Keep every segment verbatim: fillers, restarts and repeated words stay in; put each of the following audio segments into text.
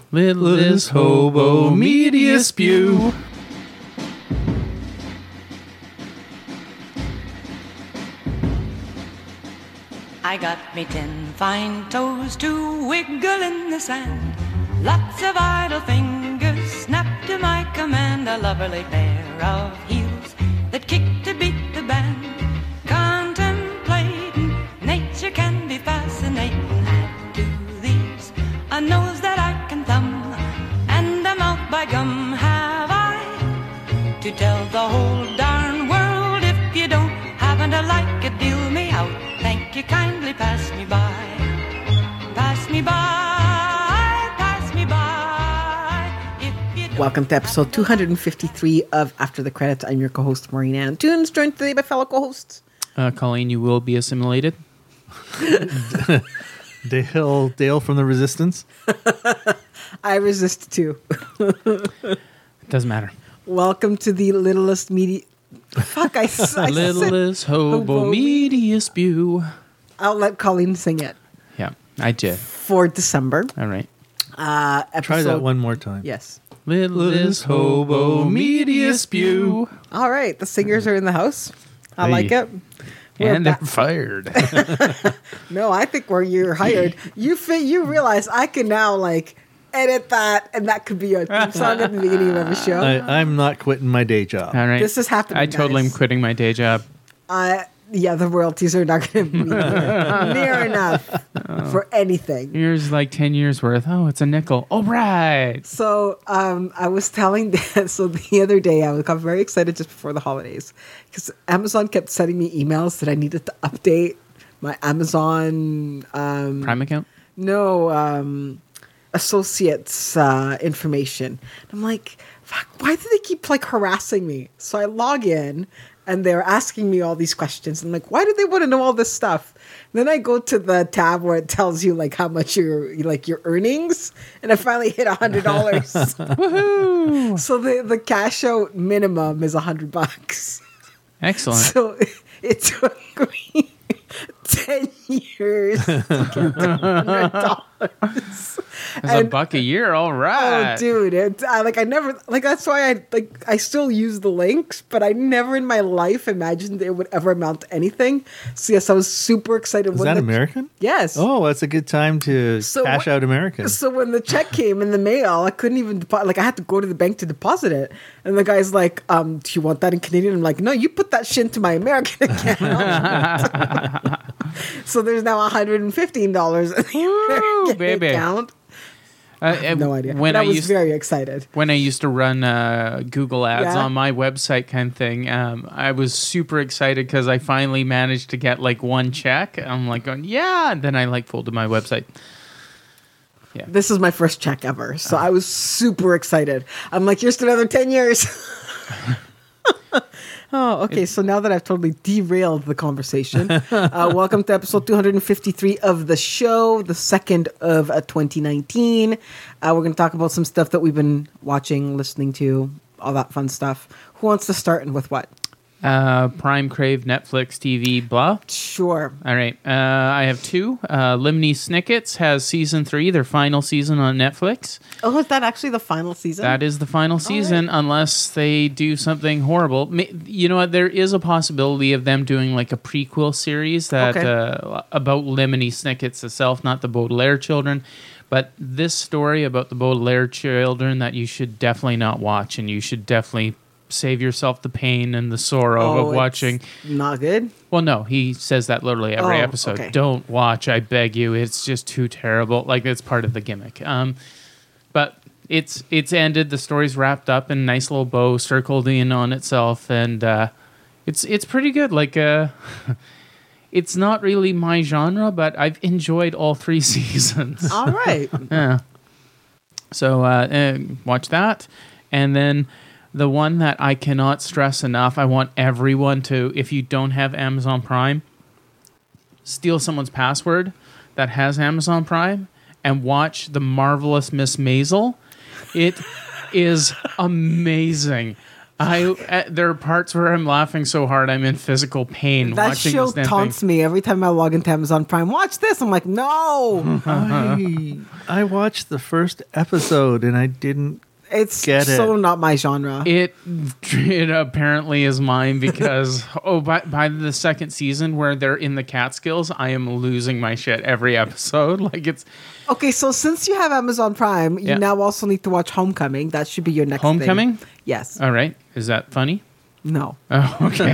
Littlest hobo media spew. I got me ten fine toes to wiggle in the sand. Lots of idle fingers snap to my command. A lovely pair of heels that kick to beat the band. Contemplating nature can be fascinating. Add to these a nose that I can thumb, and a mouth by gum. Have I to tell the whole darn world? If you don't happen to like it, deal me out. Thank you, kindly pass me by. Pass me by, pass me by. If you don't. Welcome to episode two hundred fifty-three of After the Credits. I'm your co-host, Maureen Ann Tunes, joined today by fellow co-hosts. Uh, Colleen, you will be assimilated. Dale, Dale from the Resistance. I resist too. Doesn't matter. Welcome to the littlest media... Fuck, I, I said... Littlest hobo hobo media spew. I'll let Colleen sing it. Yeah, I did. For December. All right. Uh, episode, Try that one more time. Yes. Littlest hobo media spew. All right, the singers are in the house. I Hey. like it. We're And they're back. fired. No, I think where you're hired, you fit, you realize I can now like edit that, and that could be a theme song at the beginning of a show. I, I'm not quitting my day job. All right. This is happening, I totally am guys. quitting my day job. Uh, yeah, the royalties are not going to be near, near enough for anything. Here's like ten years worth. Oh, it's a nickel. All right. So um, I was telling Dan, so the other day I was got very excited just before the holidays because Amazon kept sending me emails that I needed to update my Amazon um, Prime account? no um, associates uh, information. I'm like, fuck, why do they keep like harassing me? So I log in and they're asking me all these questions. I'm like, why do they want to know all this stuff? And then I go to the tab where it tells you like how much your like your earnings, and I finally hit a hundred dollars. Woohoo! So the the cash out minimum is a hundred bucks. Excellent. So it took me ten years to get to hundred dollars. It's a buck a year. All right. Oh, dude! It, I, like I never like that's why I like I still use the links, but I never in my life imagined it would ever amount to anything. So yes, I was super excited. Is when that the, American? Yes. Oh, that's a good time to So cash what- out American. So when the check came in the mail, I couldn't even deposit. Like I had to go to the bank to deposit it, and the guy's like, "Um, do you want that in Canadian?" I'm like, "No, you put that shit into my American account." So there's now one hundred and fifteen dollars in the American baby. account. Uh, I have no idea. When but I, I was used very excited. when I used to run uh, Google ads Yeah. on my website kind of thing, um, I was super excited because I finally managed to get like one check. I'm like going, yeah. And then I like folded my website. This is my first check ever, so I was super excited. I'm like, here's to another ten years. Oh, okay. So now that I've totally derailed the conversation, uh, welcome to episode two hundred fifty-three of the show, the second of uh, twenty nineteen. Uh, we're going to talk about some stuff that we've been watching, listening to, all that fun stuff. Who wants to start and with what? Uh, Prime, Crave, Netflix, T V, blah. Sure. All right. Uh, I have two. Uh, Lemony Snicket's has season three, their final season on Netflix. Oh, is that actually the final season? That is the final season, unless they do something horrible. Ma- You know what? There is a possibility of them doing like a prequel series that Okay. uh, about Lemony Snicket's itself, not the Baudelaire children. But this story about the Baudelaire children that you should definitely not watch, and you should definitely save yourself the pain and the sorrow Oh, of it's watching. Not good. Well, no, he says that literally every Oh, episode. okay. Don't watch, I beg you. It's just too terrible. Like, it's part of the gimmick. Um, but it's it's ended. The story's wrapped up in a nice little bow, circled in on itself, and uh, it's it's pretty good. Like, uh, it's not really my genre, but I've enjoyed all three seasons. All right. Yeah. So uh, uh, watch that, and then the one that I cannot stress enough. I want everyone to, if you don't have Amazon Prime, steal someone's password that has Amazon Prime and watch The Marvelous Miss Maisel. It is amazing. I uh, there are parts where I'm laughing so hard I'm in physical pain That watching show this damn taunts thing. me every time I log into Amazon Prime. Watch this. I'm like, no. I, I watched the first episode and I didn't. It's Get it. so not my genre. It it apparently is mine because oh by by the second season where they're in the Catskills, I am losing my shit every episode. Like it's Okay, so since you have Amazon Prime, you Yeah. now also need to watch Homecoming. That should be your next thing. Homecoming? Yes. All right. Is that funny? No. Oh, okay.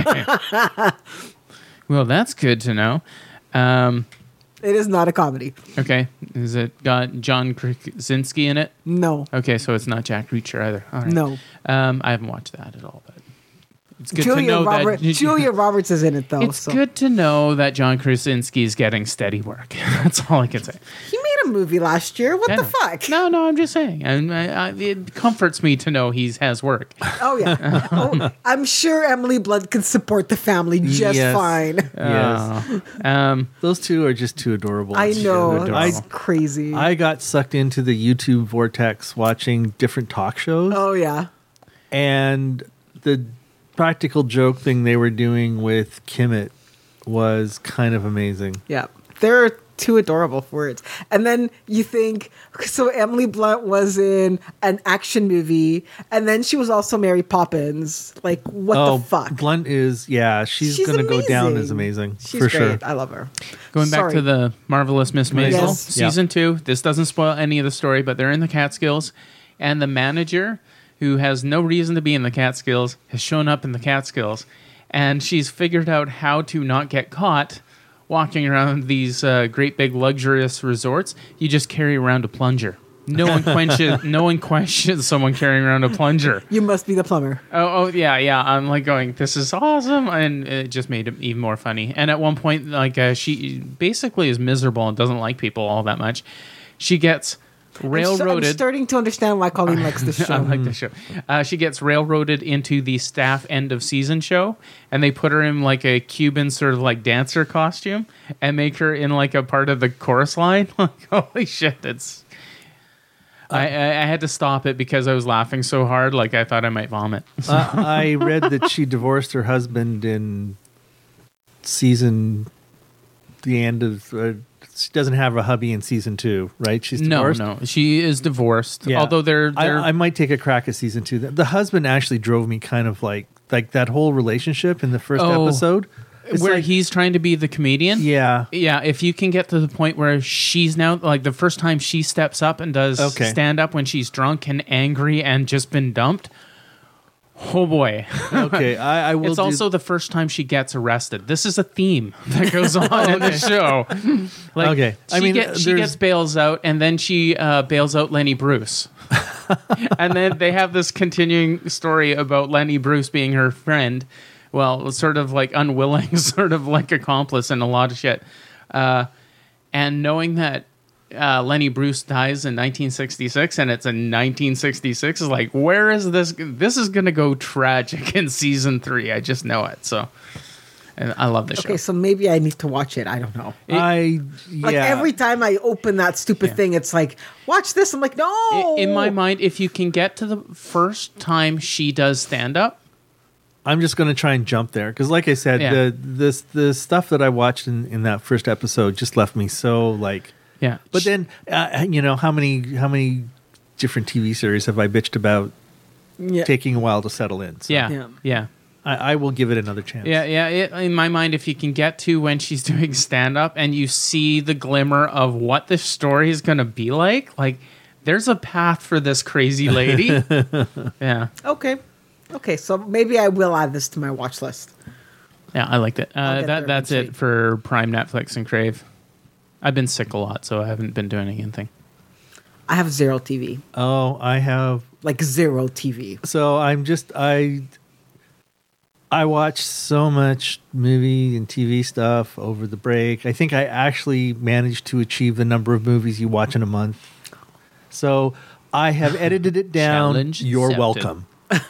Well, that's good to know. Um, It is not a comedy. okay. Is it got John Krasinski in it? No. Okay, so it's not Jack Reacher either. All right. No. Um, I haven't watched that at all, but it's good Julia, to know Robert, that Julia Roberts is in it, though. It's so. good to know that John Krasinski is getting steady work. That's all I can say. He made a movie last year. What I the know. fuck? No, no, I'm just saying. And I, I, it comforts me to know he has work. Oh, yeah. oh, I'm sure Emily Blunt can support the family just Yes. fine. Yes. Uh, um, Those two are just too adorable. I know. adorable. It's crazy. I got sucked into the YouTube vortex watching different talk shows, oh, yeah. and the practical joke thing they were doing with Kimmit was kind of amazing. Yeah. They're too adorable for words. And then you think, so Emily Blunt was in an action movie, and then she was also Mary Poppins. Like, what oh, the fuck? Blunt is, yeah, she's, She's going to go down amazing. as amazing. She's for great. sure. I love her. Going back Sorry. to the Marvelous Miss Maisel, Yes. season two. This doesn't spoil any of the story, but they're in the Catskills, and the manager, who has no reason to be in the Catskills, has shown up in the Catskills, and she's figured out how to not get caught walking around these uh, great big luxurious resorts. You just carry around a plunger. No one questions. no one questions someone carrying around a plunger. You must be the plumber. Oh, oh yeah, yeah. I'm like going, this is awesome, and it just made it even more funny. And at one point, like uh, she basically is miserable and doesn't like people all that much. She gets I'm, railroaded. starting to understand why Colleen likes this show. I like the show. Uh, she gets railroaded into the staff end of season show, and they put her in like a Cuban sort of like dancer costume and make her in like a part of the chorus line. Like, holy shit, it's. I, I I had to stop it because I was laughing so hard, like I thought I might vomit. uh, I read that she divorced her husband in season, the end of. Uh, she doesn't have a hubby in season two, right? She's No, divorced. no, she is divorced. Yeah. Although they're, I, they're I might take a crack at season two. The, the husband actually drove me kind of like like that whole relationship in the first Oh, episode. It's where like- he's trying to be the comedian. yeah, Yeah, if you can get to the point where she's now like the first time she steps up and does Okay. stand up when she's drunk and angry and just been dumped. Oh boy. okay. I, I will. It's do- also the first time she gets arrested. This is a theme that goes on in the show. Like, Okay. I she mean, get- she there's- gets bails out, and then she uh, bails out Lenny Bruce. And then they have this continuing story about Lenny Bruce being her friend. Well, sort of like unwilling, sort of like accomplice in a lot of shit. Uh, and knowing that uh, Lenny Bruce dies in nineteen sixty-six, and it's in nineteen sixty-six, is like, where is this? This is going to go tragic in season three. I just know it. So, and I love the show. Okay, so maybe I need to watch it. I don't know. I yeah. Like every time I open that stupid Yeah. thing, it's like, watch this. I'm like, no. I- In my mind, if you can get to the first time she does stand up, I'm just going to try and jump there because, like I said, Yeah. the this the stuff that I watched in, in that first episode just left me so like. yeah. But Sh- then, uh, you know, how many how many different T V series have I bitched about yeah. taking a while to settle in? So yeah, Yeah. yeah. I, I will give it another chance. Yeah, yeah. It, in my mind, if you can get to when she's doing stand up and you see the glimmer of what the story is going to be like, like there's a path for this crazy lady. Yeah. Okay. Okay, so maybe I will add this to my watch list. Yeah, I liked it. I'll Uh, get that there That's eventually. it for Prime, Netflix, and Crave. I've been sick a lot, so I haven't been doing anything. I have zero T V. Oh, I have. Like zero T V. So I'm just I. I watched so much movie and T V stuff over the break. I think I actually managed to achieve the number of movies you watch in a month. So I have edited it down. Challenge You're accepted. welcome.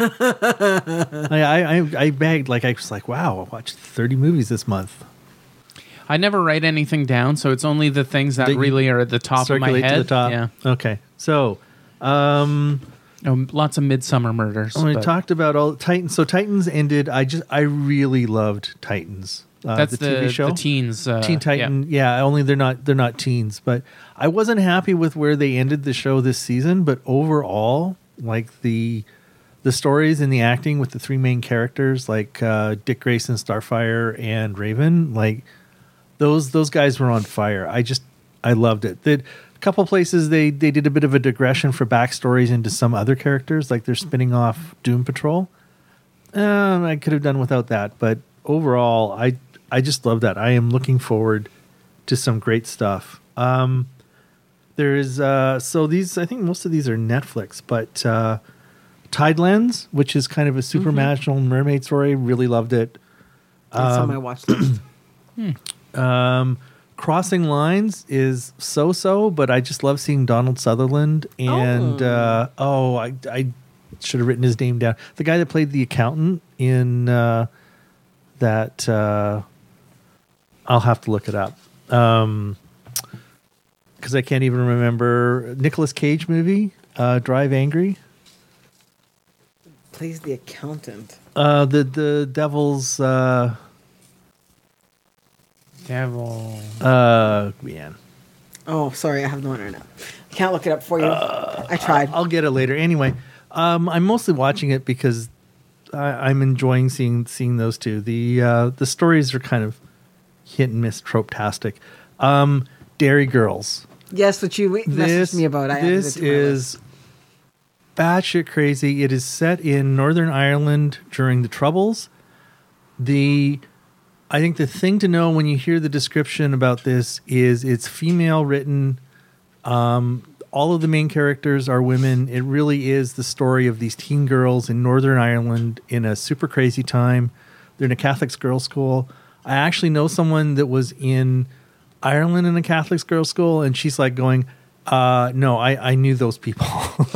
I, I I I begged like I was like, wow, I watched thirty movies this month. I never write anything down, so it's only the things that That you really are at the top of my Circulate head. to the top. Yeah. Okay. So, um, Oh, lots of midsummer murders. When we but talked about all Titans, so Titans ended. I just I really loved Titans. Uh, that's the, the, T V show, the teens. Uh, Teen Titan. Yeah. only they're not they're not teens. But I wasn't happy with where they ended the show this season. But overall, like the the stories and the acting with the three main characters, like uh, Dick Grayson, Starfire, and Raven, like those those guys were on fire. I just I loved it. The, a couple places they they did a bit of a digression for backstories into some other characters, like they're spinning off Doom Patrol. Um, I could have done without that, but overall, I I just love that. I am looking forward to some great stuff. Um, there is uh, so these I think most of these are Netflix, but uh, Tidelands, which is kind of a supernatural mm-hmm. mermaid story, really loved it. That's um, on my watch list. Um, Crossing Lines is so-so, but I just love seeing Donald Sutherland and Oh. uh, oh, I I should have written his name down. The guy that played the accountant in uh, that uh, I'll have to look it up um, because I can't even remember. Nicolas Cage movie, uh, Drive Angry. Plays the accountant. Uh, the the devil's uh, Devil. uh, man. Oh, sorry, I have no internet. I can't look it up for you. I tried. I'll get it later. Anyway, um, I'm mostly watching it because I, I'm enjoying seeing seeing those two. The uh, the stories are kind of hit and miss, trope-tastic. Um, Dairy Girls. Yes, what you messaged This me about. I added it this to my list. is batshit crazy. It is set in Northern Ireland during the Troubles. The I think the thing to know when you hear the description about this is it's female written. Um, all of the main characters are women. It really is the story of these teen girls in Northern Ireland in a super crazy time. They're in a Catholic girls' school. I actually know someone that was in Ireland in a Catholic girls' school, and she's like going, uh, no, I, I knew those people.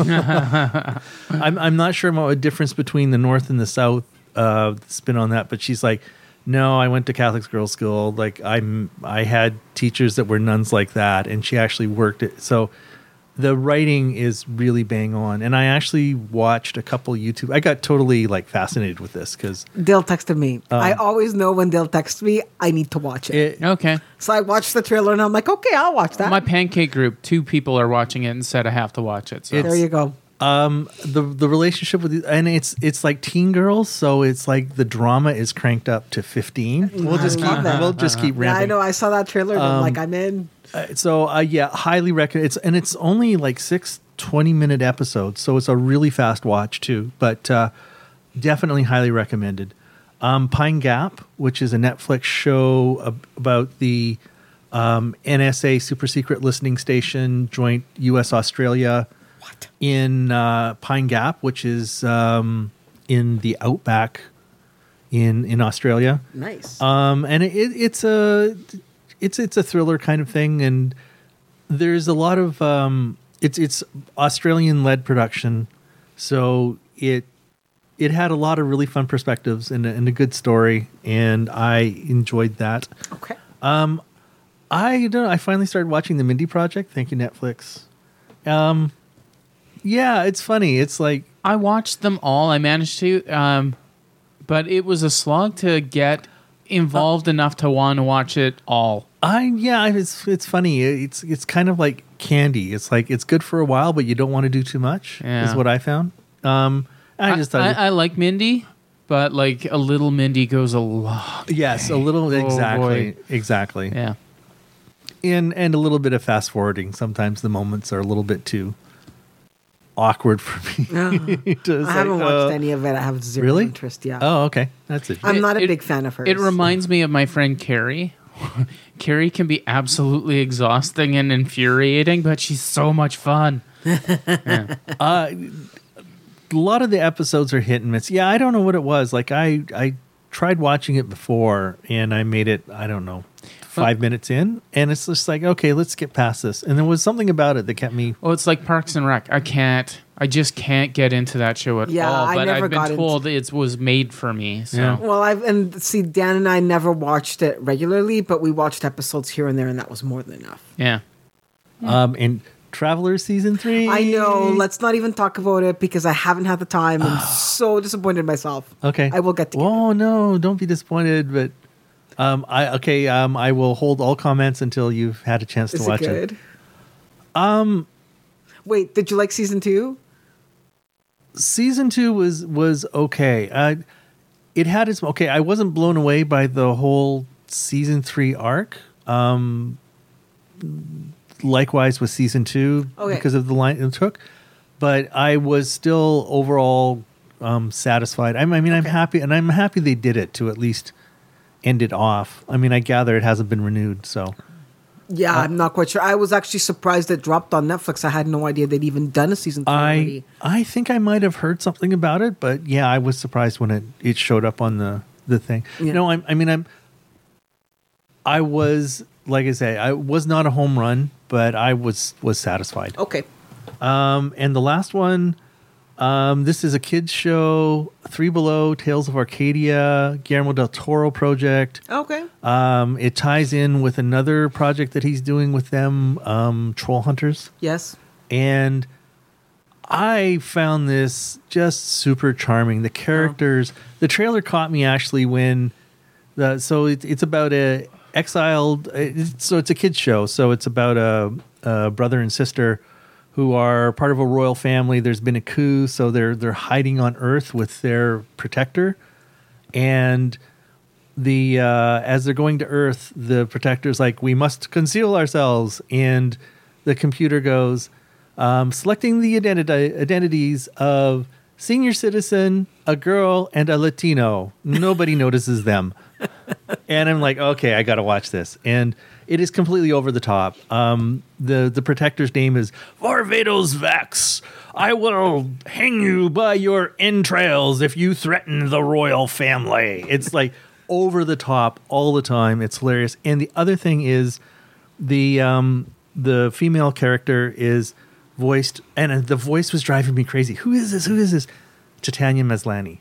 I'm, I'm not sure about the difference between the North and the South uh, spin on that, but she's like, no, I went to Catholic girls' school. Like I'm, I had teachers that were nuns like that, and she actually worked it. So the writing is really bang on. And I actually watched a couple YouTube. I got totally like fascinated with this because Dale texted me. I always know when Dale texts me, I need to watch it. it, Okay. So I watched the trailer and I'm like, okay, I'll watch that. My pancake group, two people are watching it and said I have to watch it. So It's- there you go. um the the relationship with the, and it's it's like teen girls, so it's like the drama is cranked up to fifteen. We'll just I keep love it. we'll just keep Yeah, ramping. I know. I saw that trailer and I'm like, I'm in. Uh, so uh, yeah, highly recommend. It's and it's only like six twenty minute episodes, so it's a really fast watch too. But uh, definitely highly recommended. Um, Pine Gap, which is a Netflix show ab- about the um, N S A super secret listening station, joint U S Australia What? in uh, Pine Gap, which is um, in the outback in in Australia. Nice. Um, and it, it's a it's it's a thriller kind of thing, and there's a lot of um, it's it's Australian led production, so it it had a lot of really fun perspectives and a, and a good story, and I enjoyed that. okay. I don't know. I finally started watching the Mindy Project. Thank you, Netflix. Um, yeah, it's funny. It's like I watched them all. I managed to, um, but it was a slog to get involved enough to want to watch it all. I yeah, it's it's funny. It's it's kind of like candy. It's like it's good for a while, but you don't want to do too much. Yeah. Is what I found. Um, I just thought, I, it- I like Mindy, but like a little Mindy goes a lot. yes, a little exactly, boy. exactly. Yeah. And and a little bit of fast forwarding. Sometimes the moments are a little bit too awkward for me. to I say, haven't watched uh, any of it. I have zero really? interest. Yeah. Oh, okay, that's it. I'm not a It- big fan of hers. It reminds me of my friend Carrie. Carrie can be absolutely exhausting and infuriating, but she's so much fun. Uh, a lot of the episodes are hit and miss. Yeah, I don't know what it was. Like I, I tried watching it before, and I made it. I don't know, five minutes in, and it's just like, okay, let's get past this. And there was something about it that kept me. Well, it's like Parks and Rec. I can't. I just can't get into that show at Yeah, all. I But never I've got been into- told it was made for me. So Yeah. Well, I've and see Dan and I never watched it regularly, but we watched episodes here and there, and that was more than enough. yeah. Um, and Travelers season three. I know. Let's not even talk about it because I haven't had the time. I'm so disappointed in myself. Okay. I will get to it. Oh no! Don't be disappointed. But um, I okay. Um, I will hold all comments until you've had a chance Is to it watch good? it. Um, Wait, did you like season two? season two was was okay. Uh, it had its okay. I wasn't blown away by the whole season three arc. Um, likewise with season two Okay. because of the line it took, but I was still overall um, satisfied. I, I mean, I'm Okay. happy, and I'm happy they did it to at least end it off. I mean, I gather it hasn't been renewed, so. Yeah, Uh, I'm not quite sure. I was actually surprised it dropped on Netflix. I had no idea they'd even done a season three I already. I think I might have heard something about it, but yeah, I was surprised when it, it showed up on the, the thing. Yeah. No, I'm, I mean, I'm, I was, like I say, I was not a home run, but I was, was satisfied. Okay. Um, and the last one, um, this is a kids show, Three Below, Tales of Arcadia, Guillermo del Toro project. Okay. Um, it ties in with another project that he's doing with them, um, Troll Hunters. Yes. And I found this just super charming. The characters, the trailer caught me actually when the so it, it's about a exiled. It's, so it's a kids show. So it's about a, a brother and sister who are part of a royal family. There's been a coup, so they're they're hiding on Earth with their protector, and the uh, as they're going to Earth, the protector's like, we must conceal ourselves, and the computer goes, um, selecting the identi- identities of senior citizen, a girl, and a Latino. Nobody notices them. And I'm like, okay, I got to watch this. And it is completely over the top. Um, the, the protector's name is Varvatos Vex. I will hang you by your entrails if you threaten the royal family. It's like over the top all the time. It's hilarious. And the other thing is the um, the female character is voiced, and the voice was driving me crazy. Who is this? Who is this? Titania Maslany.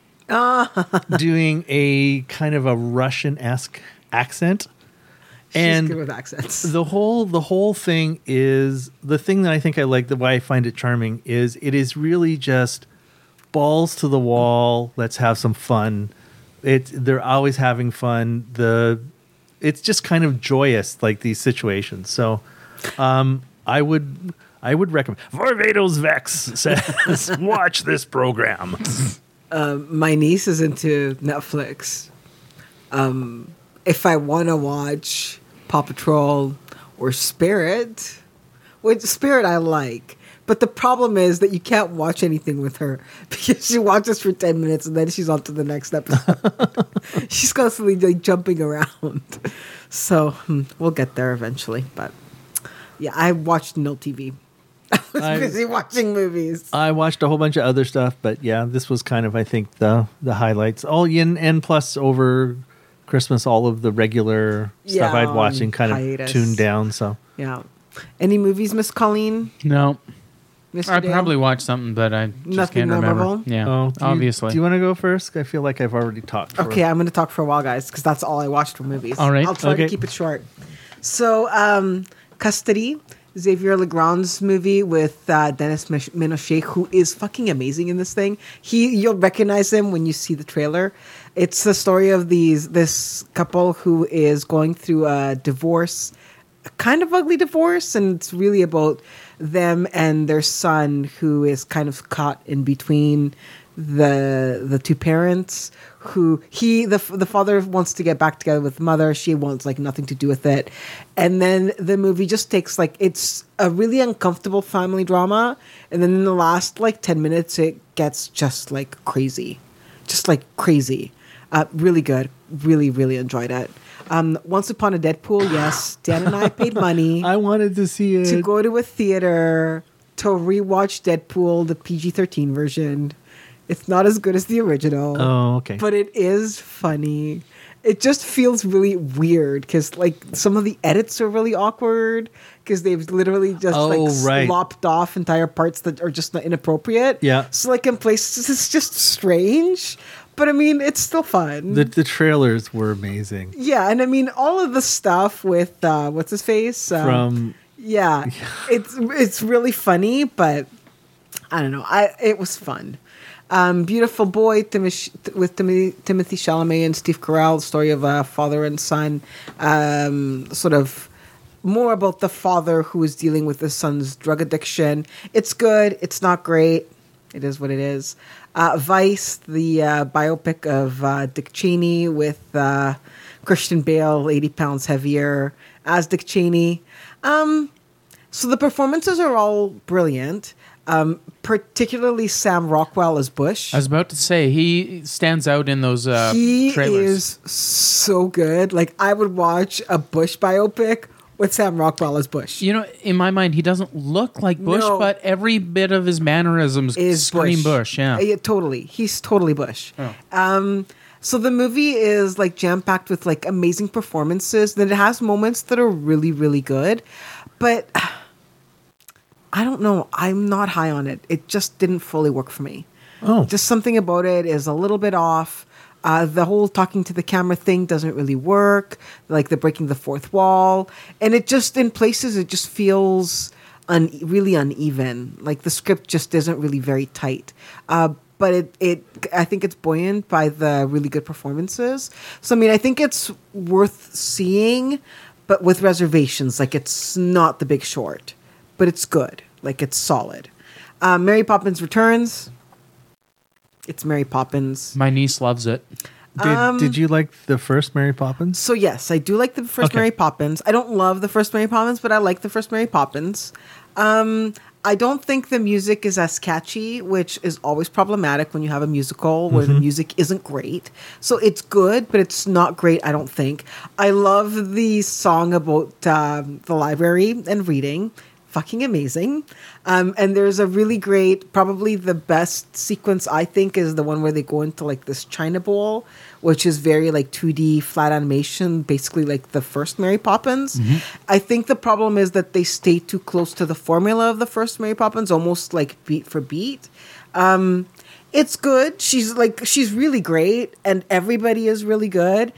Doing a kind of a Russian-esque accent. She's And good with accents. the whole the whole thing is the thing that I think I like, the why I find it charming is it is really just balls to the wall. Let's have some fun. It they're always having fun. The it's just kind of joyous, like these situations. So um, I would I would recommend. Varvatos Vex says, watch this program. My niece is into Netflix. Um, if I want to watch Paw Patrol or Spirit, which Spirit I like, but the problem is that you can't watch anything with her because she watches for ten minutes and then she's on to the next episode. She's constantly like jumping around. So hmm, we'll get there eventually. But yeah, I watched no T V. I was I- busy watching movies. I watched a whole bunch of other stuff, but yeah, this was kind of, I think, the the highlights. Oh, yeah, and, and plus over Christmas, all of the regular stuff Yeah, I'd watched and kind hiatus. of tuned down. So Yeah. Any movies, Miss Colleen? No, Mister I'd Dale? probably watch something, but I just Nothing can't remember. memorable? Yeah, oh, do you- obviously. do you want to go first? I feel like I've already talked. For Okay, I'm going to talk for a while, guys, because that's all I watched for movies. All right. I'll try Okay. to keep it short. So, um, Custody, Xavier Legrand's movie with uh, Dennis Mich- Minochet, who is fucking amazing in this thing. He, you'll recognize him when you see the trailer. It's the story of these this couple who is going through a divorce, a kind of ugly divorce, and it's really about them and their son, who is kind of caught in between the the two parents. Who he the the father wants to get back together with the mother. She wants like nothing to do with it, and then the movie just takes like it's a really uncomfortable family drama, and then in the last like ten minutes it gets just like crazy, just like crazy. Uh, really good. Really really enjoyed it. Um, Once Upon a Deadpool, yes, Dan and I paid money I wanted to see it. to go to a theater to rewatch Deadpool, the P G thirteen version. It's not as good as the original. Oh, okay. But it is funny. It just feels really weird because like some of the edits are really awkward because they've literally just Oh, like right. lopped off entire parts that are just not inappropriate. Yeah. So like in places it's just strange. But I mean, it's still fun. the the trailers were amazing. yeah, and I mean all of the stuff with uh, what's his face? Um, From Yeah, it's it's really funny, but I don't know. I it was fun. Um, Beautiful Boy Timoth- with Tim- Timothy Chalamet and Steve Carell, the story of a father and son, um, sort of more about the father who is dealing with his son's drug addiction. It's good. It's not great. It is what it is. Uh, Vice, the uh, biopic of uh, Dick Cheney with uh, Christian Bale, eighty pounds heavier as Dick Cheney. Um, so the performances are all brilliant. Um, particularly Sam Rockwell as Bush. I was about to say, he stands out in those uh, he trailers. is so good. Like, I would watch a Bush biopic with Sam Rockwell as Bush. You know, in my mind, he doesn't look like Bush, No. but every bit of his mannerisms Is scream Bush. Bush. Yeah. Yeah, totally. He's totally Bush. Oh. Um, so the movie is like jam packed with like amazing performances. Then it has moments that are really, really good, but I don't know. I'm not high on it. It just didn't fully work for me. Oh, Just something about it is a little bit off. Uh, the whole talking to the camera thing doesn't really work. Like the breaking the fourth wall, and it just in places it just feels un- really uneven. Like the script just isn't really very tight. Uh, but it, it, I think it's buoyant by the really good performances. So I mean, I think it's worth seeing, but with reservations. Like it's not The Big Short, but it's good. Like it's solid. Uh, Mary Poppins Returns. It's Mary Poppins. My niece loves it. did, um, did you like the first Mary Poppins? So yes, I do like the first Okay. Mary Poppins. I don't love the first Mary Poppins, but I like the first Mary Poppins. Um, I don't think the music is as catchy, which is always problematic when you have a musical where the music isn't great. So it's good, but it's not great, I don't think. I love the song about um, the library and reading. Fucking amazing. Um, and there's a really great, probably the best sequence, I think, is the one where they go into like this China Bowl, which is very like two D flat animation, basically like the first Mary Poppins. I think the problem is that they stay too close to the formula of the first Mary Poppins, almost like beat for beat. Um, it's good. She's like, she's really great, and everybody is really good.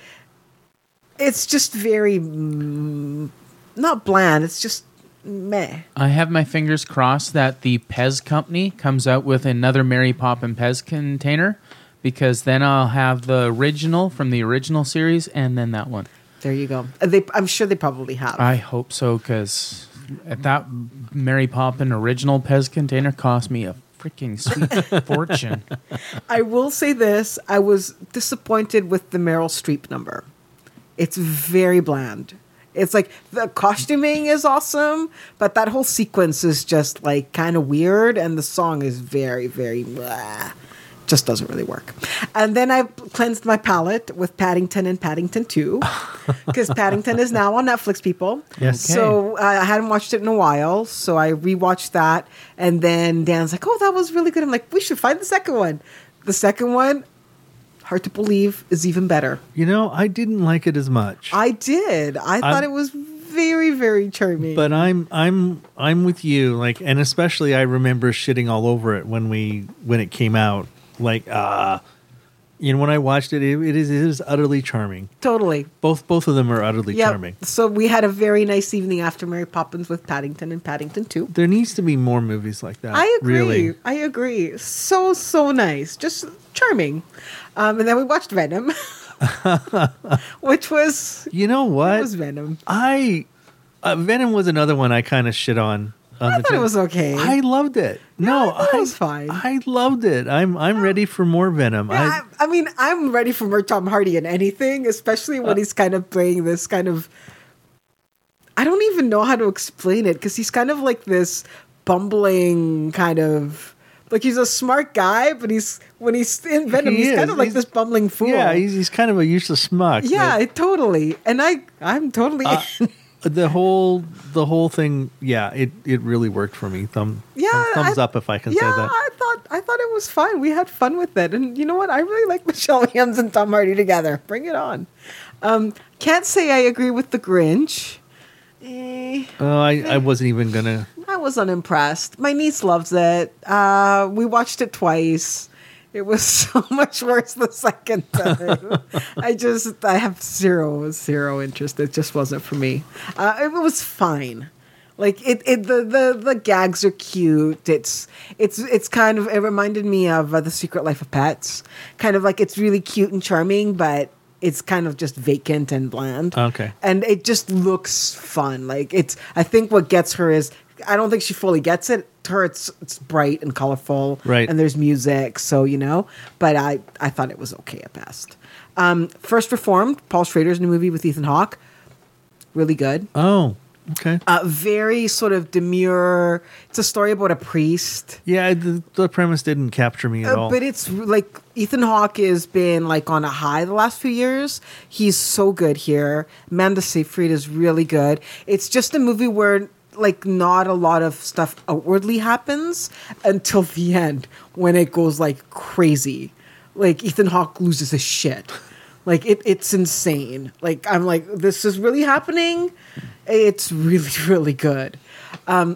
It's just very, mm, not bland, it's just meh. I have my fingers crossed that the Pez company comes out with another Mary Poppin Pez container, because then I'll have the original from the original series and then that one. There you go. Uh, They, I'm sure they probably have. I hope so, because that Mary Poppin original Pez container cost me a freaking sweet fortune. I will say this. I was disappointed with the Meryl Streep number. It's very bland. It's like the costuming is awesome, but that whole sequence is just like kind of weird, and the song is very, very blah. Just doesn't really work. And then I cleansed my palate with Paddington and Paddington two, because Paddington is now on Netflix, people. Yes. Okay. So uh, I hadn't watched it in a while, so I rewatched that, and then Dan's like, "Oh, that was really good." I'm like, "We should find the second one." The second one, hard to believe, is even better. You know, I didn't like it as much. I did. I thought I'm- it was very, very charming. But I'm I'm I'm with you, like, and especially I remember shitting all over it when we when it came out. Like, uh you know, when I watched it, it, it is it is utterly charming. totally. Both both of them are utterly Yeah. charming. So we had a very nice evening after Mary Poppins with Paddington and Paddington two. There needs to be more movies like that. I agree. Really. I agree. So, so nice. Just charming. Um, and then we watched Venom, which was, You know it what? was Venom. I uh, Venom was another one I kind of shit on. on I the thought it tra- was okay. I loved it. No, I thought it was fine. I loved it. I'm I'm ready for more Venom. Yeah, I, I, I mean, I'm ready for more Tom Hardy in anything, especially when he's kind of playing this kind of. I don't even know how to explain it because he's kind of like this bumbling kind of. Like he's a smart guy, but he's when he's in Venom, He he's kind is. of like He's- this bumbling fool. yeah, he's, he's kind of a useless schmuck. yeah, totally. And I, I'm totally. Uh, the whole the whole thing, yeah, it, it really worked for me. Thumb, Yeah, thumbs I- up if I can yeah, say that. I thought I thought it was fun. We had fun with it, and you know what? I really like Michelle Williams and Tom Hardy together. Bring it on. Um, can't say I agree with the Grinch. Eh, Oh, I, I wasn't even gonna. I was unimpressed. My niece loves it. Uh, we watched it twice. It was so much worse the second time. I just I have zero zero interest. It just wasn't for me. Uh, it was fine. Like it, it the, the the gags are cute. It's it's it's kind of it reminded me of uh, The Secret Life of Pets. Kind of like it's really cute and charming, but it's kind of just vacant and bland. Okay. And it just looks fun. Like it's I think what gets her is I don't think she fully gets it. To her it's it's bright and colorful. Right. And there's music, so you know. But I, I thought it was okay at best. Um, First Reformed, Paul Schrader's new movie with Ethan Hawke. Really good. Oh, okay. Uh, very sort of demure. It's a story about a priest. Yeah, the, the premise didn't capture me at Uh, all. but it's like Ethan Hawke has been like on a high the last few years. He's so good here. Amanda Seyfried is really good. It's just a movie where like not a lot of stuff outwardly happens until the end when it goes like crazy. Like Ethan Hawke loses his shit. Like it, it's insane. Like I'm like, this is really happening. It's really, really good. Um,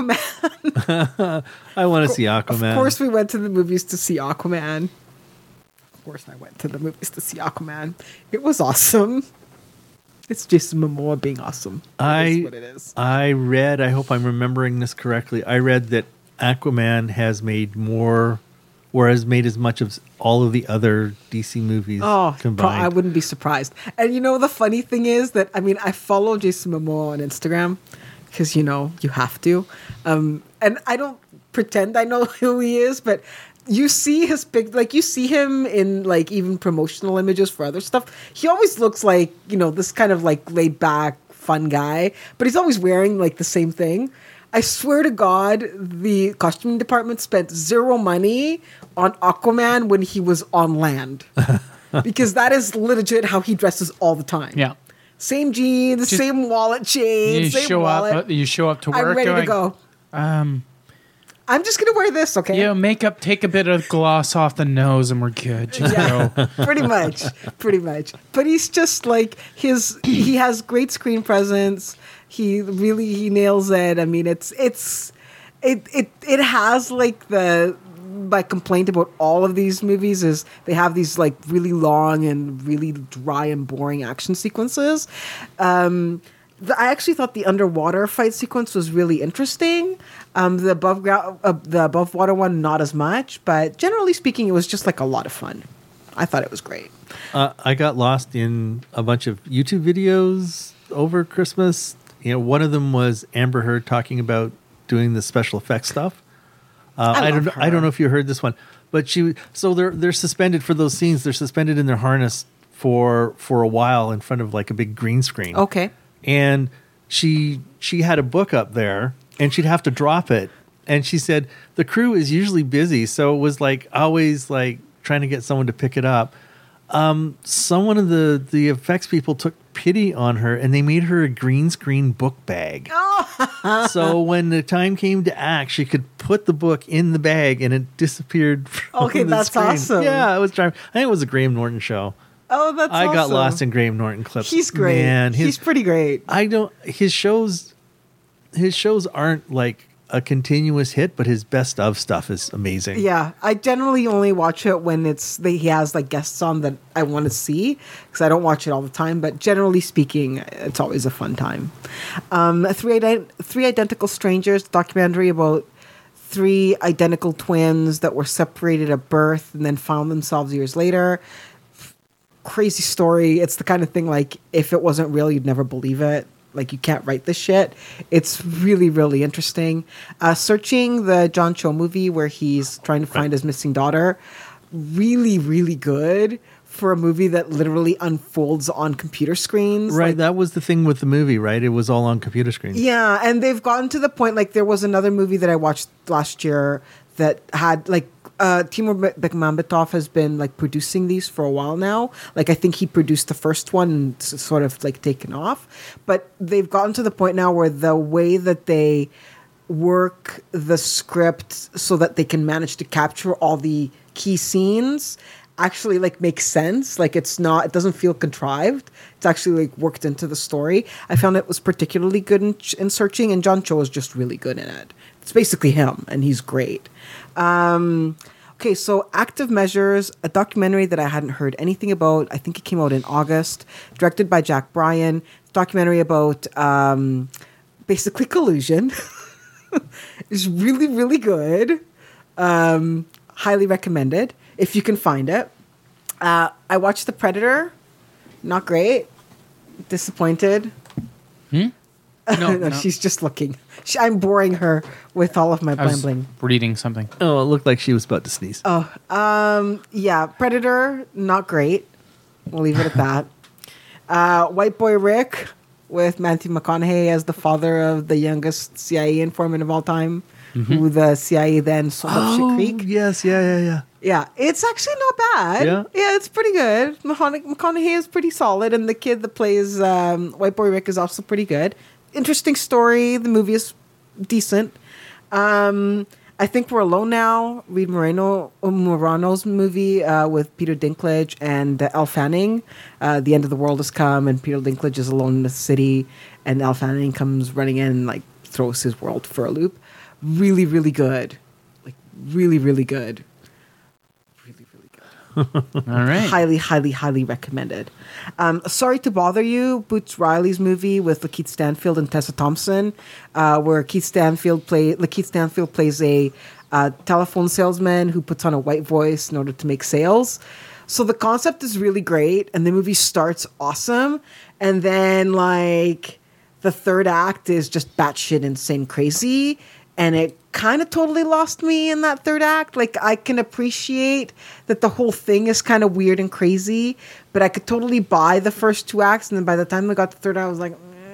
Aquaman. I want to see Aquaman. Of course, we went to the movies to see Aquaman. Of course, I went to the movies to see Aquaman. It was awesome. It's Jason Momoa being awesome. It I is what it is. I read. I hope I'm remembering this correctly. I read that Aquaman has made more, or has made as much of all of the other D C movies Oh, pro- combined. I wouldn't be surprised. And you know, the funny thing is that, I mean, I follow Jason Momoa on Instagram because, you know, you have to. Um, and I don't pretend I know who he is, but you see his big, like, you see him in, like, even promotional images for other stuff. He always looks like, you know, this kind of, like, laid back, fun guy, but he's always wearing, like, the same thing. I swear to God, the costuming department spent zero money on Aquaman when he was on land. Because that is legit how he dresses all the time. Yeah. Same jeans, Just- same wallet chain, You same show wallet. up. You show up to work. I'm ready to going, go. Um, I'm just going to wear this, okay? you know, makeup. Take a bit of gloss off the nose, and we're good. Just Yeah. go. Pretty much. Pretty much. But he's just like his he has great screen presence. He really he nails it. I mean it's it's it it it has like the my complaint about all of these movies is they have these like really long and really dry and boring action sequences. Um the, I actually thought the underwater fight sequence was really interesting. Um, the above ground, uh, the above water one, not as much, but generally speaking, it was just like a lot of fun. I thought it was great. Uh, I got lost in a bunch of YouTube videos over Christmas. You know, one of them was Amber Heard talking about doing the special effects stuff. Uh, I I, don't. love I don't her. know if you heard this one, but she. So they're they're suspended for those scenes. They're suspended in their harness for for a while in front of like a big green screen. Okay. And she she had a book up there, and she'd have to drop it. And she said the crew is usually busy, so it was like always like trying to get someone to pick it up. Um, someone of the the effects people took pity on her, and they made her a green screen book bag. So when the time came to act, she could put the book in the bag, and it disappeared. From Okay, the that's screen. awesome. Yeah, it was charming. I think it was a Graham Norton show. Oh, that's I got awesome. lost in Graham Norton clips. He's great. Man, his, He's pretty great. I don't. His shows, his shows aren't like a continuous hit, but his best of stuff is amazing. Yeah, I generally only watch it when it's they, he has like guests on that I want to see because I don't watch it all the time. But generally speaking, it's always a fun time. Um, three ident- three identical strangers documentary about three identical twins that were separated at birth and then found themselves years later. Crazy story. It's the kind of thing like if it wasn't real, you'd never believe it. Like you can't write this shit. It's really, really interesting. Uh, Searching, the John Cho movie where he's trying to find his missing daughter. Really, really good for a movie that literally unfolds on computer screens. Right, Like, that was the thing with the movie, right? It was all on computer screens. yeah, and they've gotten to the point like there was another movie that I watched last year that had like uh, Timur Bekmambetov has been like producing these for a while now. Like I think he produced the first one and s- sort of like taken off, but they've gotten to the point now where the way that they work the script so that they can manage to capture all the key scenes actually like makes sense. Like it's not, it doesn't feel contrived. It's actually like worked into the story. I found it was particularly good in, in Searching, and John Cho is just really good in it. It's basically him, and he's great. Um, okay, so Active Measures, a documentary that I hadn't heard anything about. I think it came out in August, directed by Jack Bryan. Documentary about um, basically collusion. It's really, really good. Um, highly recommended if you can find it. Uh, I watched The Predator. Not great. Disappointed. Hmm? No, no, no. she's just looking. She, I'm boring her with all of my I was blambling. reading something. Oh, it looked like she was about to sneeze. Oh, um, yeah, Predator, not great. We'll leave it at that. Uh, White Boy Rick with Matthew McConaughey as the father of the youngest C I A informant of all time, Mm-hmm. who the C I A then sold up Shit Creek. yes, yeah, yeah, yeah. Yeah, it's actually not bad. Yeah? Yeah, it's pretty good. McCona- McConaughey is pretty solid, and the kid that plays um, White Boy Rick is also pretty good. Interesting story. The movie is decent. Um, I think we're alone now. Reed Moreno Morano's movie uh, with Peter Dinklage and uh, Elle Fanning. Uh, the end of the world has come, and Peter Dinklage is alone in the city, and Elle Fanning comes running in and like throws his world for a loop. Really, really good. Like really, really good. Really, really good. All right. Highly, highly, highly recommended. Um, Sorry to Bother You, Boots Riley's movie with Lakeith Stanfield and Tessa Thompson, uh, where Keith Stanfield play Lakeith Stanfield plays a uh, telephone salesman who puts on a white voice in order to make sales. So the concept is really great, and the movie starts awesome, and then like the third act is just batshit insane crazy. And it kind of totally lost me in that third act. Like, I can appreciate that the whole thing is kind of weird and crazy, but I could totally buy the first two acts. And then by the time I got to the third act, I was like,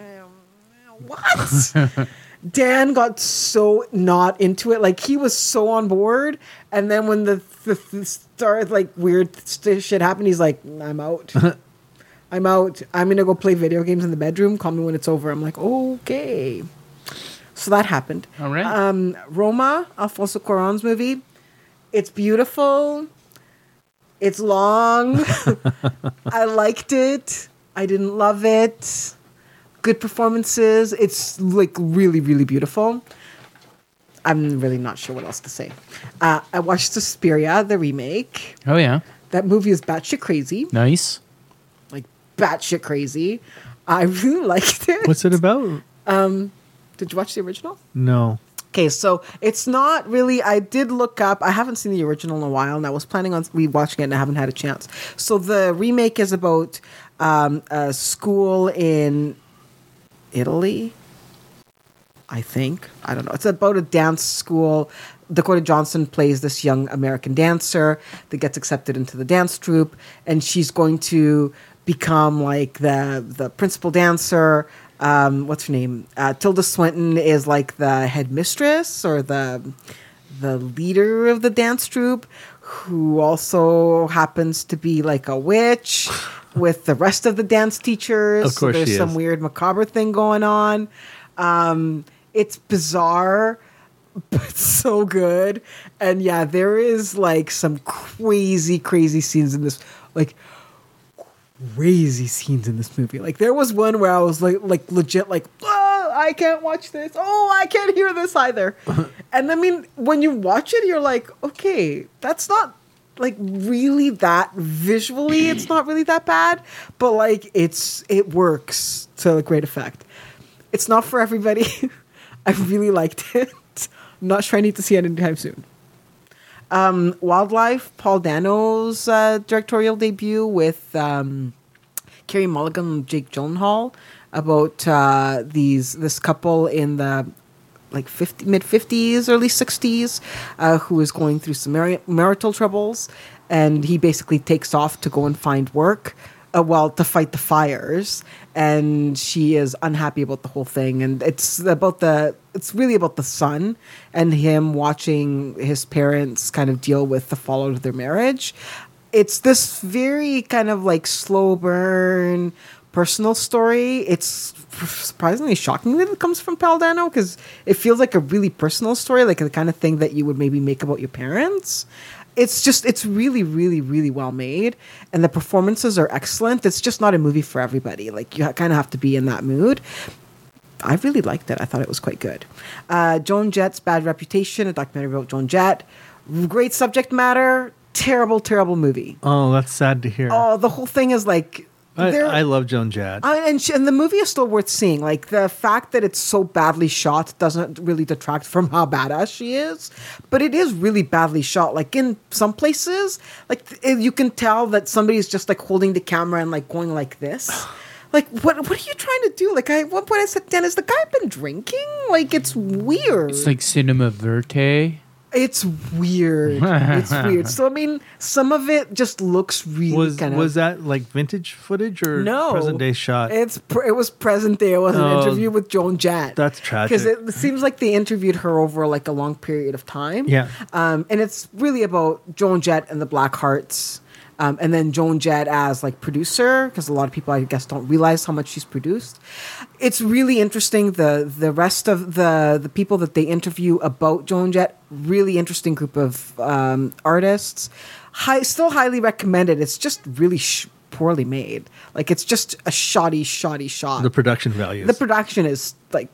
what? Dan got so not into it. Like, he was so on board. And then when the, the, the started, like, weird st- shit happened, he's like, I'm out. I'm out. I'm going to go play video games in the bedroom. Call me when it's over. I'm like, okay. So that happened. All right. Um, Roma, Alfonso Cuarón's movie. It's beautiful. It's long. I liked it. I didn't love it. Good performances. It's like really, really beautiful. I'm really not sure what else to say. Uh, I watched Suspiria, the remake. Oh, yeah. That movie is batshit crazy. Nice. Like batshit crazy. I really liked it. What's it about? Did you watch the original? No. Okay, so it's not really. I did look up. I haven't seen the original in a while, and I was planning on rewatching it, and I haven't had a chance. So the remake is about um, a school in Italy, I think. I don't know. It's about a dance school. Dakota Johnson plays this young American dancer that gets accepted into the dance troupe, and she's going to become like the the principal dancer. Um, what's her name? Uh, Tilda Swinton is like the headmistress or the the leader of the dance troupe, who also happens to be like a witch with the rest of the dance teachers. Of course, so there's she some is. weird macabre thing going on. Um, it's bizarre, but so good. And yeah, there is like some crazy, crazy scenes in this. Like. Crazy scenes in this movie. Like there was one where I was like, like legit, like, oh, I can't watch this. Oh, I can't hear this either. And I mean, when you watch it, you're like, okay, that's not like really that visually. It's not really that bad, but like it's it works to great effect. It's not for everybody. I really liked it. I'm not sure I need to see it anytime soon. Um, Wildlife, Paul Dano's uh, directorial debut with um, Carey Mulligan and Jake Gyllenhaal about uh, these this couple in the like fifty, mid fifties, early sixties, uh, who is going through some mar- marital troubles, and he basically takes off to go and find work. Uh, well, to fight the fires, and she is unhappy about the whole thing, and it's about the it's really about the son and him watching his parents kind of deal with the fallout of their marriage. It's this very kind of like slow burn personal story. It's surprisingly shocking that it comes from Paul Dano because it feels like a really personal story, like the kind of thing that you would maybe make about your parents. It's just, it's really, really, really well made. And the performances are excellent. It's just not a movie for everybody. Like, you kind of have to be in that mood. I really liked it. I thought it was quite good. Uh, Joan Jett's Bad Reputation, a documentary about Joan Jett. Great subject matter. Terrible, terrible movie. Oh, that's sad to hear. Oh, the whole thing is like, I, There- I love Joan Jett. Uh, and she, and the movie is still worth seeing. Like the fact that it's so badly shot doesn't really detract from how badass she is, but it is really badly shot. Like in some places, like th- you can tell that somebody's just like holding the camera and like going like this. Like what? What are you trying to do? Like I, at one point I said, "Dan, has the guy been drinking?" Like it's weird. It's like cinema verte. It's weird. It's weird. So I mean, some of it just looks really Was kind of. was that like vintage footage or No, present day shot? It's pr- it was present day. It was an Oh, interview with Joan Jett. that's tragic. Because it seems like they interviewed her over like a long period of time. Yeah. Um, and it's really about Joan Jett and the Black Hearts. Um, and then Joan Jett as like producer, because a lot of people I guess don't realize how much she's produced. It's really interesting. The the rest of the the people that they interview about Joan Jett, really interesting group of um, artists. High, still highly recommended. It's just really sh- poorly made. Like it's just a shoddy, shoddy shot. the production values. The production is like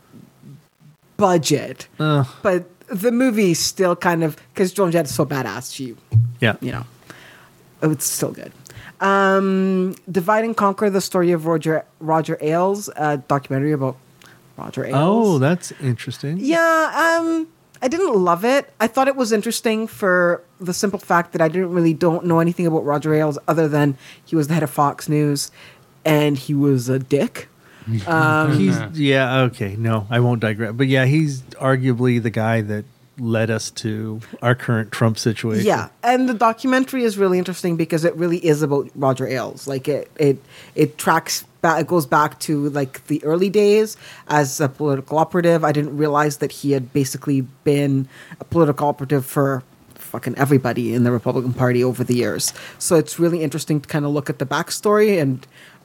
budget, Ugh. but the movie still kind of, because Joan Jett is so badass. She, yeah. you know, it's still good. Um, Divide and Conquer: The Story of Roger Roger Ailes, a documentary about Roger Ailes. Oh, that's interesting. Yeah, um, I didn't love it. I thought it was interesting for the simple fact that I didn't really don't know anything about Roger Ailes other than he was the head of Fox News and he was a dick. Um, He's yeah, okay. No, I won't digress. But yeah, he's arguably the guy that led us to our current Trump situation. yeah, and the documentary is really interesting because it really is about Roger Ailes. Like it, it, it tracks back. It goes back to like the early days as a political operative. I didn't realize that he had basically been a political operative for fucking everybody in the Republican Party over the years. So it's really interesting to kind of look at the backstory, and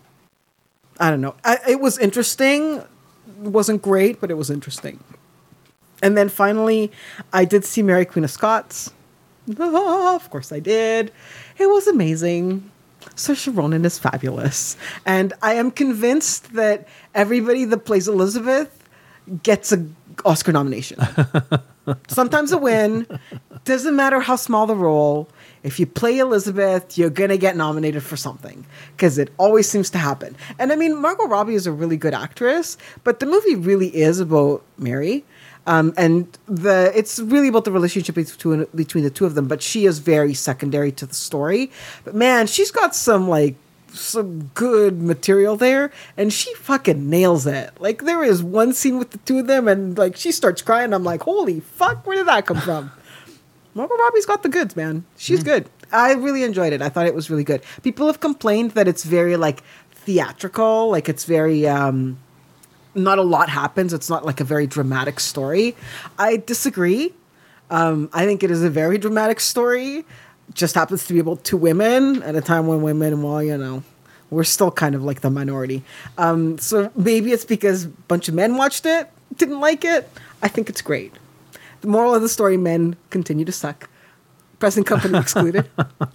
I don't know. I, it was interesting. It wasn't great, but it was interesting. And then finally, I did see Mary Queen of Scots. Ah, of course I did. It was amazing. Saoirse Ronan is fabulous. And I am convinced that everybody that plays Elizabeth gets an Oscar nomination. Sometimes a win. Doesn't matter how small the role. If you play Elizabeth, you're going to get nominated for something. Because it always seems to happen. And I mean, Margot Robbie is a really good actress. But the movie really is about Mary. Um, and the it's really about the relationship between between the two of them, but she is very secondary to the story. But man, she's got some like some good material there, and she fucking nails it. Like there is one scene with the two of them, and like she starts crying. I'm like, holy fuck, where did that come from? Margot Robbie's got the goods, man. She's mm. good. I really enjoyed it. I thought it was really good. People have complained that it's very like theatrical, like it's very. Um, Not a lot happens. It's not like a very dramatic story. I disagree. Um, I think it is a very dramatic story. Just happens to be about two women at a time when women, well, you know, we're still kind of like the minority. Um, so maybe it's because a bunch of men watched it, didn't like it. I think it's great. The moral of the story, men continue to suck. Present company excluded.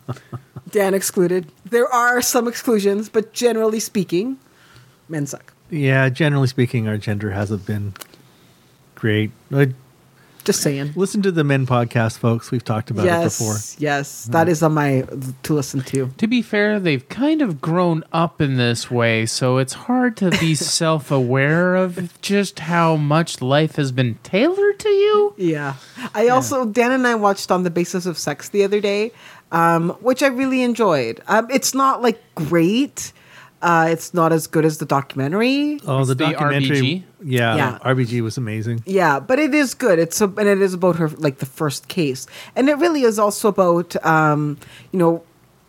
Dan excluded. There are some exclusions, but generally speaking, men suck. Yeah, generally speaking, our gender hasn't been great. I, Just saying. listen to the Men podcast, folks. We've talked about yes, it before. Yes, that is on my to listen to. To be fair, they've kind of grown up in this way, so it's hard to be self-aware of just how much life has been tailored to you. Yeah. I also, Dan and I watched On the Basis of Sex the other day, um, which I really enjoyed. Um, it's not like great. Uh, it's not as good as the documentary. Oh, the the documentary. R B G? Yeah, Yeah. R B G was amazing. Yeah, but it is good. It's a, and it is about her like the first case, and it really is also about um, you know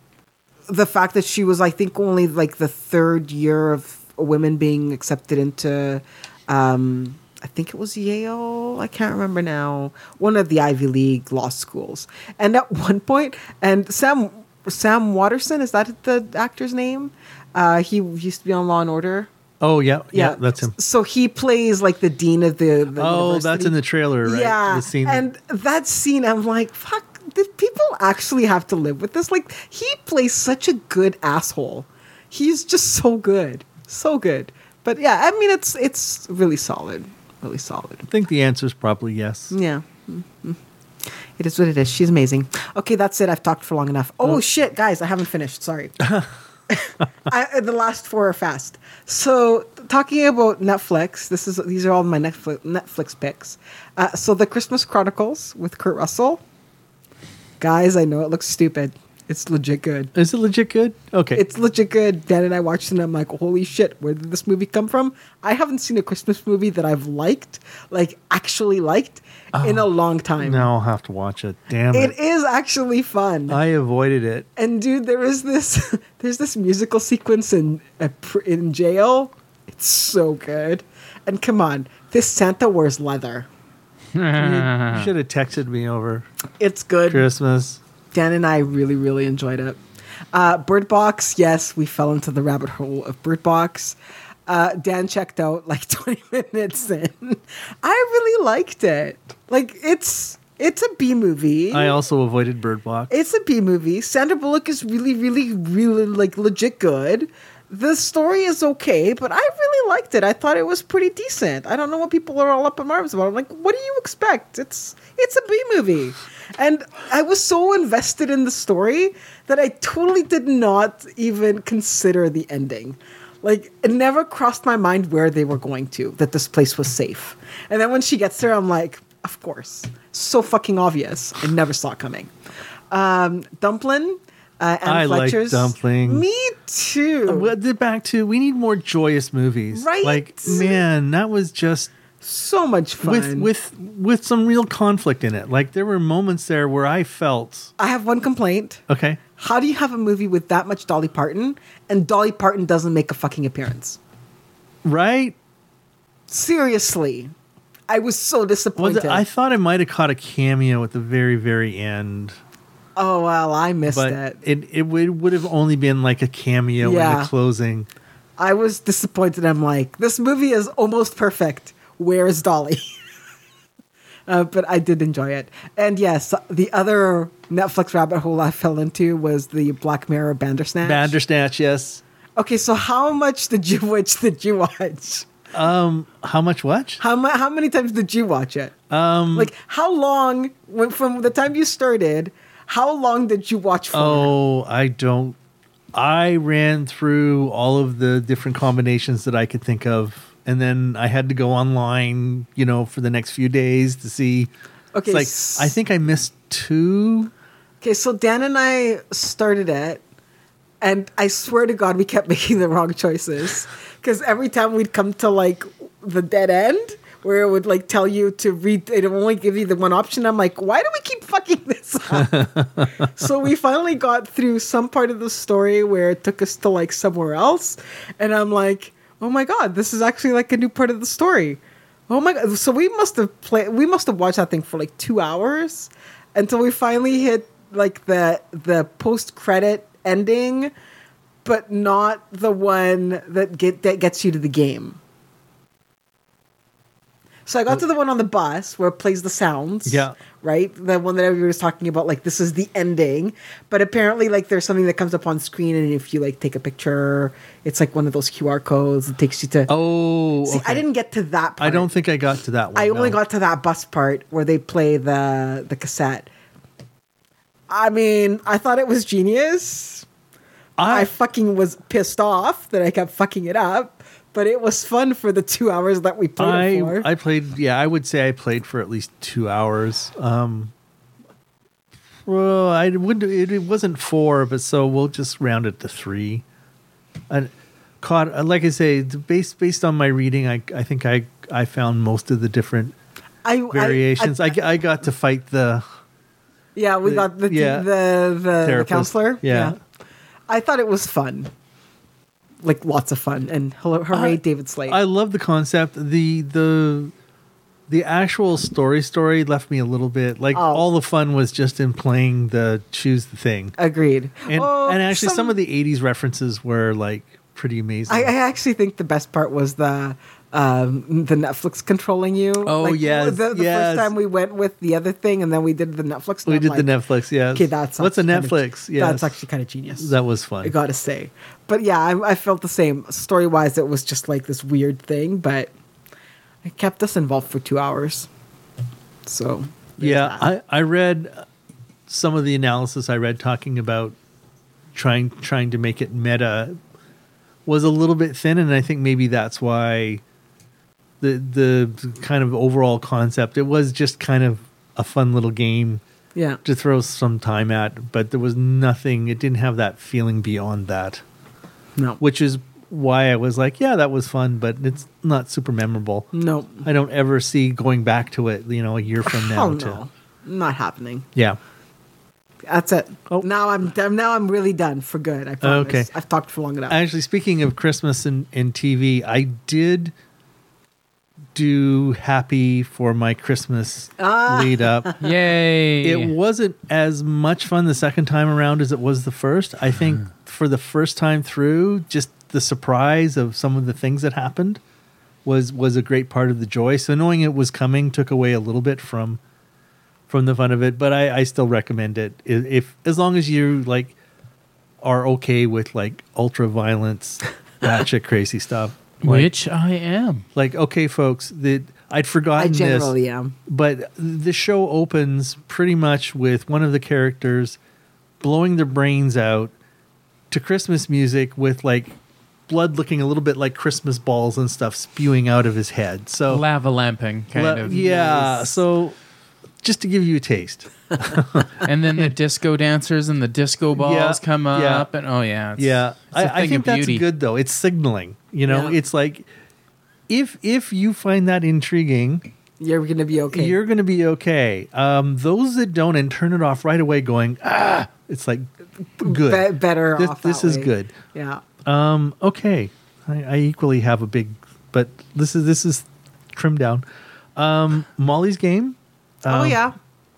the fact that she was, I think, only like the third year of women being accepted into. Um, I think it was Yale. I can't remember now. One of the Ivy League law schools, and at one point, and Sam Sam Watterson, is that the actor's name? Uh, he used to be on Law and Order. Oh yeah, yeah, yeah, that's him. So he plays like the dean of the. the oh, university. that's in the trailer, right? Yeah, The scene. and that scene, I'm like, fuck. Did people actually have to live with this? Like, he plays such a good asshole. He's just so good, so good. But yeah, I mean, it's it's really solid, really solid. I think the answer is probably yes. Yeah. Mm-hmm. It is what it is. She's amazing. Okay, that's it. I've talked for long enough. Oh, Oh. shit, guys, I haven't finished. Sorry. I, the last four are fast. So talking about Netflix, this is these are all my Netflix Netflix picks. Uh, so the Christmas Chronicles with Kurt Russell. Guys, I know it looks stupid. It's legit good. Is it legit good? Okay. It's legit good. Dan and I watched it and I'm like, holy shit, where did this movie come from? I haven't seen a Christmas movie that I've liked, like actually liked, oh, in a long time. Now I'll have to watch it. Damn it. It is actually fun. I avoided it. And dude, there is this there's this musical sequence in uh, pr- in jail. It's so good. And come on, this Santa wears leather. You should have texted me over It's good. Christmas. Dan and I really, really enjoyed it. Uh, Bird Box, yes, we fell into the rabbit hole of Bird Box. Uh, Dan checked out like twenty minutes in. I really liked it. Like it's it's a B movie. I also avoided Bird Box. It's a B movie. Sandra Bullock is really, really, really like legit good. The story is okay, but I really liked it. I thought it was pretty decent. I don't know what people are all up in arms about. I'm like, what do you expect? It's it's a B movie. And I was so invested in the story that I totally did not even consider the ending. Like, it never crossed my mind where they were going to, that this place was safe. And then when she gets there, I'm like, of course. So fucking obvious. I never saw it coming. Um, Dumplin'. Uh, Anne I like Fletcher's. Dumpling. Me too. Well, the- back to, we need more joyous movies. Right? Like, man, that was just So much fun. with with with some real conflict in it. Like, there were moments there where I felt, I have one complaint. okay, How do you have a movie with that much Dolly Parton and Dolly Parton doesn't make a fucking appearance? right? Seriously. I was so Was disappointed. it, I thought I might have caught a cameo at the very, very end. oh, well, I missed But it. it, it would, would have only been like a cameo in Yeah. the closing. I was disappointed. I'm like, this movie is almost perfect. Where is Dolly? uh, but I did enjoy it. And yes, the other Netflix rabbit hole I fell into was the Black Mirror Bandersnatch. Bandersnatch, yes. Okay, so how much did you which did you watch? Um, how much what? How mu- how many times did you watch it? Um, like how long when, from the time you started? How long did you watch for? Oh, I don't. I ran through all of the different combinations that I could think of, and then I had to go online, you know, for the next few days to see. Okay, It's like s- I think I missed two. Okay, so Dan and I started it, and I swear to God, we kept making the wrong choices. Because every time we'd come to like the dead end, where it would like tell you to read, it would only give you the one option. I'm like, why do we keep fucking this up? So we finally got through some part of the story where it took us to like somewhere else, and I'm like, oh my God, this is actually like a new part of the story. Oh my God! So we must have played. We must have watched that thing for like two hours until we finally hit like the the post credit ending, but not the one that get that gets you to the game. So I got to the one on the bus where it plays the sounds. Yeah. Right? The one that everybody was talking about, like, this is the ending. But apparently, like, there's something that comes up on screen, and if you, like, take a picture, it's like one of those Q R codes that takes you to... Oh, See, okay. I didn't get to that part. I don't think I got to that one. I only no. got to that bus part where they play the the cassette. I mean, I thought it was genius. I, I, fucking was pissed off that I kept fucking it up, but it was fun for the two hours that we played it for. I, I played. Yeah, I would say I played for at least two hours. Um, well, I would. It, it wasn't four, but so we'll just round it to three. And caught, like I say, based based on my reading, I I think I I found most of the different I, variations. I, I, got to fight the yeah, we the- got the yeah, the the, the therapist. counselor. Yeah. I thought it was fun, like lots of fun, and hello, hooray, I- David Slade. I love the concept. The the the actual story story left me a little bit like Oh. all the fun was just in playing the choose the thing. Agreed. And Oh, and actually some, of the eighties references were like pretty amazing. I, I actually think the best part was the um, the Netflix controlling you. Oh, like, yes, the, the yes. first time we went with the other thing, and then we did the Netflix. we and did I'm the like, Netflix, yes. Okay, that's What's a actually kinda- Netflix? Yes. That's actually kind of genius. That was fun. I gotta say, but yeah, I, I felt the same. Story wise, it was just like this weird thing, but it kept us involved for two hours. So there's Yeah, that. I, I read some of the analysis I read talking about trying trying to make it meta was a little bit thin, and I think maybe that's why the the kind of overall concept, it was just kind of a fun little game Yeah. to throw some time at, but there was nothing, it didn't have that feeling beyond that, No. which is why I was like, yeah, that was fun, but it's not super memorable. No. I don't ever see going back to it, you know, a year from now. Hell to, no. Not happening. Yeah. That's it. Oh. Now I'm done. Now I'm really done for good. I promise. Okay. I've talked for long enough. Actually, speaking of Christmas and, and T V, I did do Happy for my Christmas Ah. lead up. Yay! It wasn't as much fun the second time around as it was the first. I think for the first time through, just the surprise of some of the things that happened was was a great part of the joy. So knowing it was coming took away a little bit from from the fun of it, but I, I still recommend it if, if as long as you like are okay with like ultra violence, batshit crazy stuff. Like, Which I am. like okay, folks, that I'd I forgotten this. generally am. But the show opens pretty much with one of the characters blowing their brains out to Christmas music with like blood looking a little bit like Christmas balls and stuff spewing out of his head. So Lava lamping, kind le- of. yeah. Nice. So just to give you a taste. And then the disco dancers and the disco balls Yeah, come yeah. up. And oh, yeah. It's, Yeah, it's a I, I thing think of that's beauty. good though. It's signaling. You know, Yeah. it's like if if you find that intriguing, You're gonna be okay. you're going to be okay. Um, those that don't and turn it off right away, going ah, it's like good. Be- better This, off. this that is way. good. Yeah. Um, okay, I, I equally have a big, but this is this is trimmed down. Um, Molly's Game. oh Um, yeah.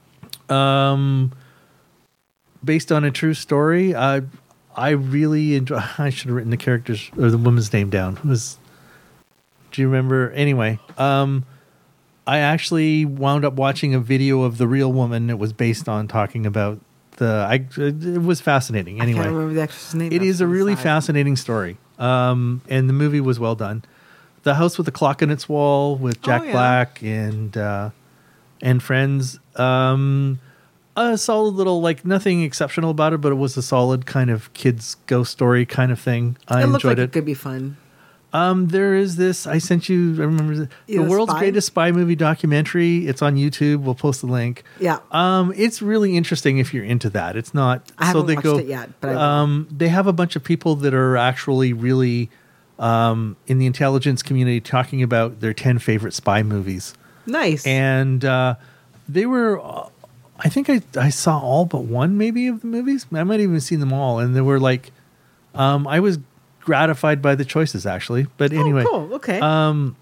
Um, based on a true story. I I really enjoy. I should have written the characters or the woman's name down. It was do you remember? Anyway, um, I actually wound up watching a video of the real woman it was based on, talking about the. I it was fascinating. I Anyway, can't remember the actress's name. it That's is a on the really side. fascinating story. Um, and the movie was well done. The House with the Clock in Its Wall with Jack Oh, yeah. Black and uh, and friends. Um, a solid little, like nothing exceptional about it, but it was a solid kind of kids ghost story kind of thing. I It looked enjoyed like it. it. could be fun. Um, there is this. I sent you. I remember the, Yeah, the world's Spy? greatest spy movie documentary. It's on YouTube. We'll post the link. Yeah. Um, it's really interesting if you're into that. It's not. I haven't so they watched go, it yet, but I will. um, they have a bunch of people that are actually really um, in the intelligence community talking about their ten favorite spy movies, Nice. and uh, they were. Uh, I think I I saw all but one maybe of the movies. I might have even seen them all, and they were like, um, I was gratified by the choices actually. But anyway, Oh, cool. Okay. um,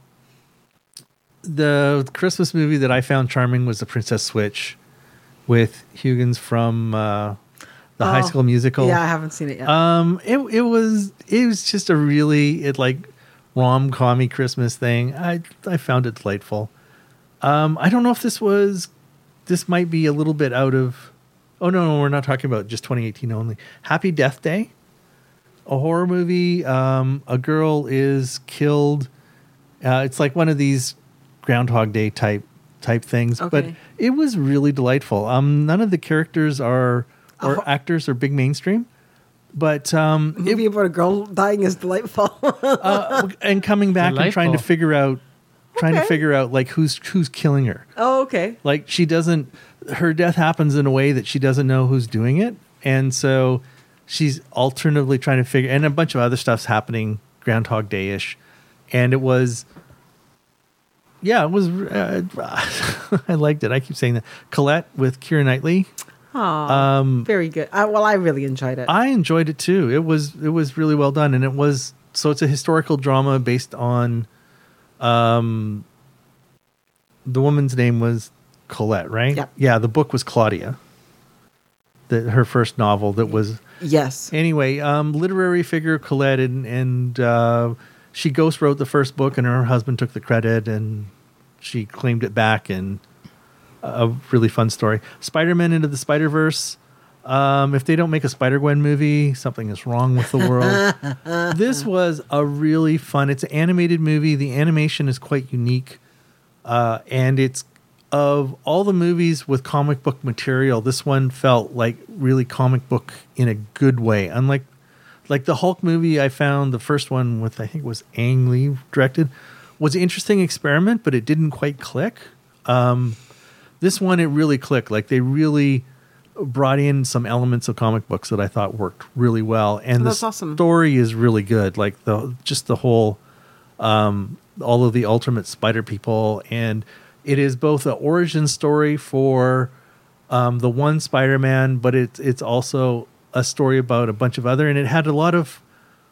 the Christmas movie that I found charming was The Princess Switch with Huggins from uh, the High Oh, School Musical. yeah, I haven't seen it yet. Um, it it was it was just a really it like rom-commy Christmas thing. I I found it delightful. Um, I don't know if this was this might be a little bit out of. Oh no, no, we're not talking about just twenty eighteen only. Happy Death Day, a horror movie. Um, a girl is killed. Uh, it's like one of these Groundhog Day type type things, but Okay. it was really delightful. Um, none of the characters are or Oh. actors are big mainstream, but um, it, Movie about a girl dying is delightful. uh, and coming back and trying to Delightful. figure out, trying to Okay. figure out like who's who's killing her. oh, okay. Like she doesn't, her death happens in a way that she doesn't know who's doing it, and so she's alternatively trying to figure. And a bunch of other stuff's happening Groundhog Day ish, and it was. Yeah, it was. Uh, I liked it. I keep saying that. Colette with Keira Knightley. Aw, Um, very good. I, well, I really enjoyed it. I enjoyed it too. It was it was really well done, and it was so it's a historical drama based on, um, the woman's name was Colette, right? Yep. Yeah, the book was Claudia. The, her first novel that was yes. anyway. Um, literary figure Colette, and and uh, she ghost wrote the first book, and her husband took the credit, and she claimed it back, and a really fun story. Spider-Man Into the Spider-Verse. Um, if they don't make a Spider-Gwen movie, something is wrong with the world. This was a really fun. It's an animated movie. The animation is quite unique, uh, and it's of all the movies with comic book material, this one felt like really comic book in a good way. Unlike like the Hulk movie, I found the first one with, I think it was Ang Lee directed, was an interesting experiment, but it didn't quite click. Um, this one, it really clicked. Like they really brought in some elements of comic books that I thought worked really well. And Oh, the that's awesome. story is really good. Like the just the whole, um, all of the Ultimate Spider people. And it is both an origin story for um, the one Spider-Man, but it's it's also a story about a bunch of other. And it had a lot of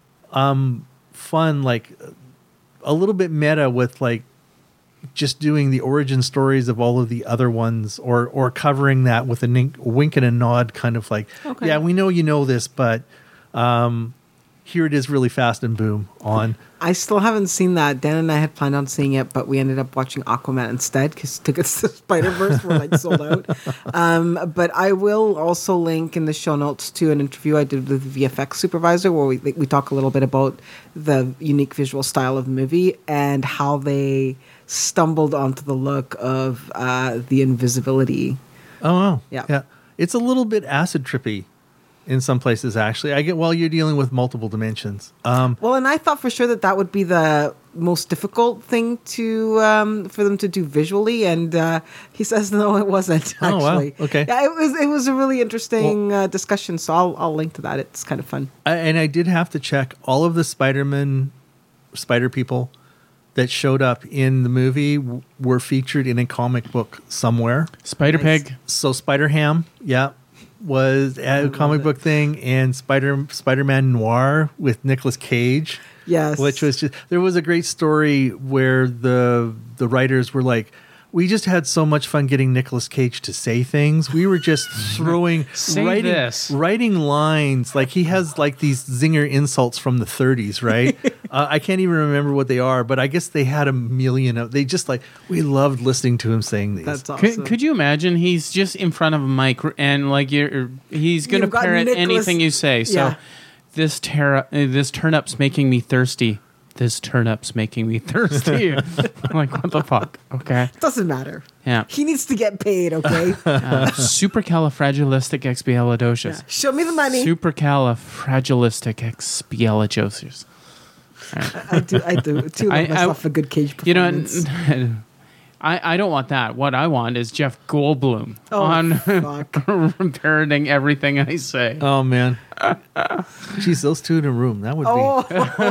um, fun, like a little bit meta with like just doing the origin stories of all of the other ones, or or covering that with a nink, wink and a nod, kind of like, Okay. yeah, we know you know this, but um, here it is really fast and boom on. I still haven't seen that. Dan and I had planned on seeing it, but we ended up watching Aquaman instead because tickets to Spider-Verse were like sold out. Um, but I will also link in the show notes to an interview I did with the V F X supervisor where we we talk a little bit about the unique visual style of the movie and how they stumbled onto the look of uh, the invisibility. Oh, wow. Yeah. Yeah. It's a little bit acid trippy in some places, actually. I get, well, you're dealing with multiple dimensions. Um, Well, and I thought for sure that that would be the most difficult thing to um, for them to do visually, and uh, he says no, it wasn't. Oh, wow. Actually, Okay. yeah, it was. It was a really interesting uh, discussion. So I'll I'll link to that. It's kind of fun. I, and I did have to check all of the Spider-Man, Spider people that showed up in the movie w- were featured in a comic book somewhere. Spider Nice. Pig. So Spider-Ham, yeah, was a comic it. book thing, and Spider Spider-Man Noir with Nicolas Cage. Yes, Which was just, there was a great story where the the writers were like, we just had so much fun getting Nicolas Cage to say things. We were just throwing Say writing this. writing lines, like he has like these zinger insults from the thirties, right? uh, I can't even remember what they are, but I guess they had a million of. They just like, we loved listening to him saying these. that's awesome. Could, could you imagine he's just in front of a mic and like you're he's gonna You've got parrot Nicholas- anything you say. So Yeah. this ter- uh, this turnip's making me thirsty. This turnip's making me thirsty. I'm like, what the fuck? Okay. Doesn't matter. Yeah. He needs to get paid. Okay, Uh, supercalifragilisticexpialidocious. show me the money. Supercalifragilisticexpialidocious. I do. I do. Too. I- Love myself a good Cage You know, performance. I, I don't want that. What I want is Jeff Goldblum Oh, on fuck. parroting everything I say. Oh man, jeez, those two in a room, that would Oh,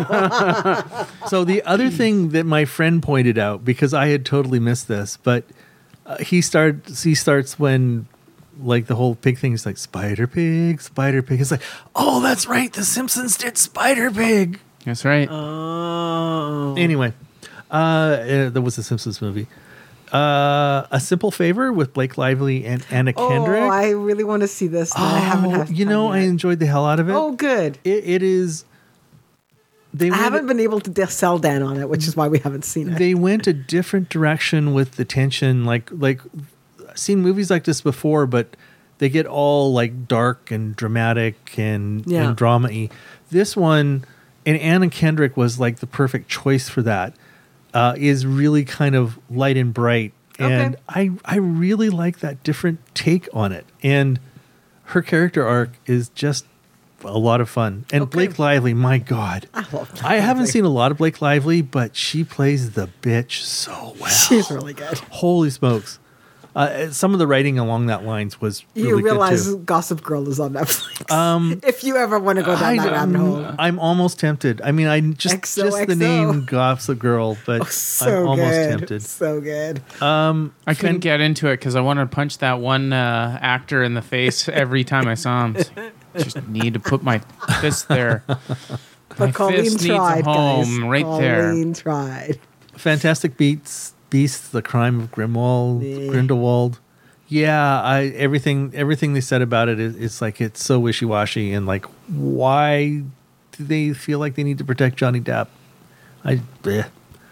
be. So the other thing that my friend pointed out, because I had totally missed this, but uh, he starts he starts when like the whole pig thing is like Spider Pig, Spider Pig. It's like, oh, that's right, The Simpsons did Spider Pig. That's right. oh. Anyway, uh, uh, there was a Simpsons movie. Uh, A Simple Favor with Blake Lively and Anna Kendrick. Oh, I really want to see this. but I haven't Oh, had you time know, I yet. enjoyed the hell out of it. Oh, good. It, it is. They I went, haven't been able to sell Dan on it, which is why we haven't seen it. They went a different direction with the tension. Like, like I've seen movies like this before, but they get all like dark and dramatic and, Yeah. and drama-y. This one, and Anna Kendrick was like the perfect choice for that. Uh, is really kind of light and bright, and Okay. I I really like that different take on it. And her character arc is just a lot of fun. And Okay. Blake Lively, my God, I love Blake I haven't Lively. seen a lot of Blake Lively, but she plays the bitch so well. She's really good. Holy smokes! Uh, some of the writing along that lines was really You good realize too. Gossip Girl is on Netflix. Um, if you ever want to go down I that don't- rabbit hole. I'm almost tempted. I mean, I just X O just the X O. name Gossip Girl, but Oh, so I'm almost good. tempted. So good. Um, I couldn't Fen- get into it because I wanted to punch that one uh, actor in the face every time I saw him. Just need to put my fist there. My But Colleen fist tried, needs a home guys. right Colleen there. tried. Fantastic Beasts, Beasts, The Crime of Grimwald, Yeah. Grindelwald. Yeah, I everything everything they said about it is it's like it's so wishy washy and like why do they feel like they need to protect Johnny Depp? I bleh.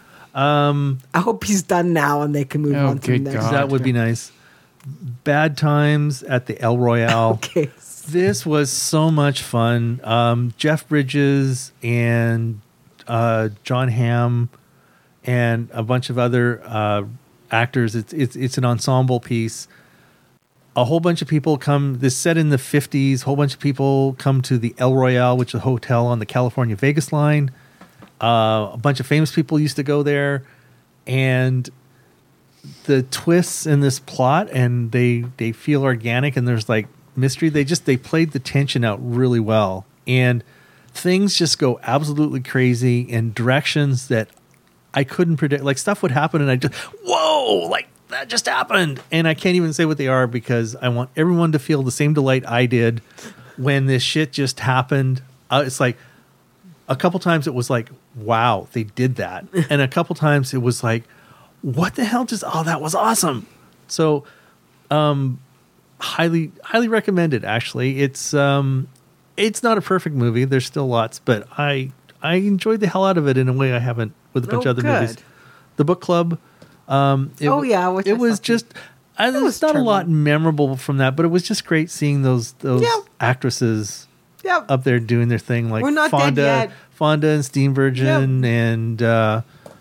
um I hope he's done now and they can move Oh, on to the good next. God. that would be nice. Bad Times at the El Royale. Okay. This was so much fun. Um, Jeff Bridges and uh, John Hamm and a bunch of other uh, actors. It's it's it's an ensemble piece. A whole bunch of people come. This set in the fifties. A whole bunch of people come to the El Royale, which is a hotel on the California Vegas line. Uh, a bunch of famous people used to go there, and the twists in this plot, and they they feel organic, and there's like mystery. They just they played the tension out really well, and things just go absolutely crazy in directions that I couldn't predict. Like stuff would happen, and I just whoa, like. That just happened. And I can't even say what they are because I want everyone to feel the same delight I did when this shit just happened. Uh, it's like a couple times it was like, wow, they did that. And a couple times it was like, what the hell just, oh, that was awesome. So, um, highly, highly recommended. Actually, it's, um, it's not a perfect movie. There's still lots, but I, I enjoyed the hell out of it in a way I haven't with a bunch Oh, of other good. movies. The Book Club. Um, it, Oh, yeah, which it I was thought just. I, there's was not a lot charming. memorable from that, but it was just great seeing those those Yeah. actresses Yeah. up there doing their thing, like We're not dead Fonda, yet. Fonda and Steenburgen, and uh,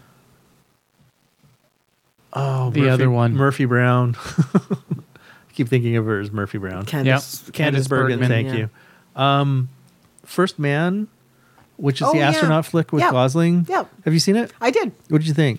oh, The Murphy- other one. Murphy Brown. I keep thinking of her as Murphy Brown. Candace, Yep. Candice Candace Bergen, Bergman, thank yeah. you. Um, First Man, which is Oh, the yeah. astronaut flick with Yeah. Gosling. Yeah. Have you seen it? I did. What did you think?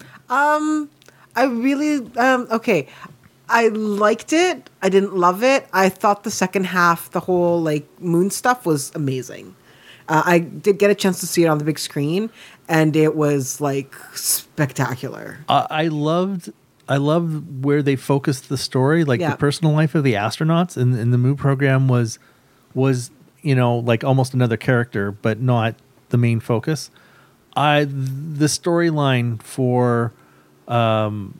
I really um okay. I liked it. I didn't love it. I thought the second half, the whole like moon stuff was amazing. Uh, I did get a chance to see it on the big screen, and it was like spectacular. Uh, I loved I loved where they focused the story, like Yeah. the personal life of the astronauts, and, and the Moo program was was you know like almost another character, but not the main focus. I the storyline for um,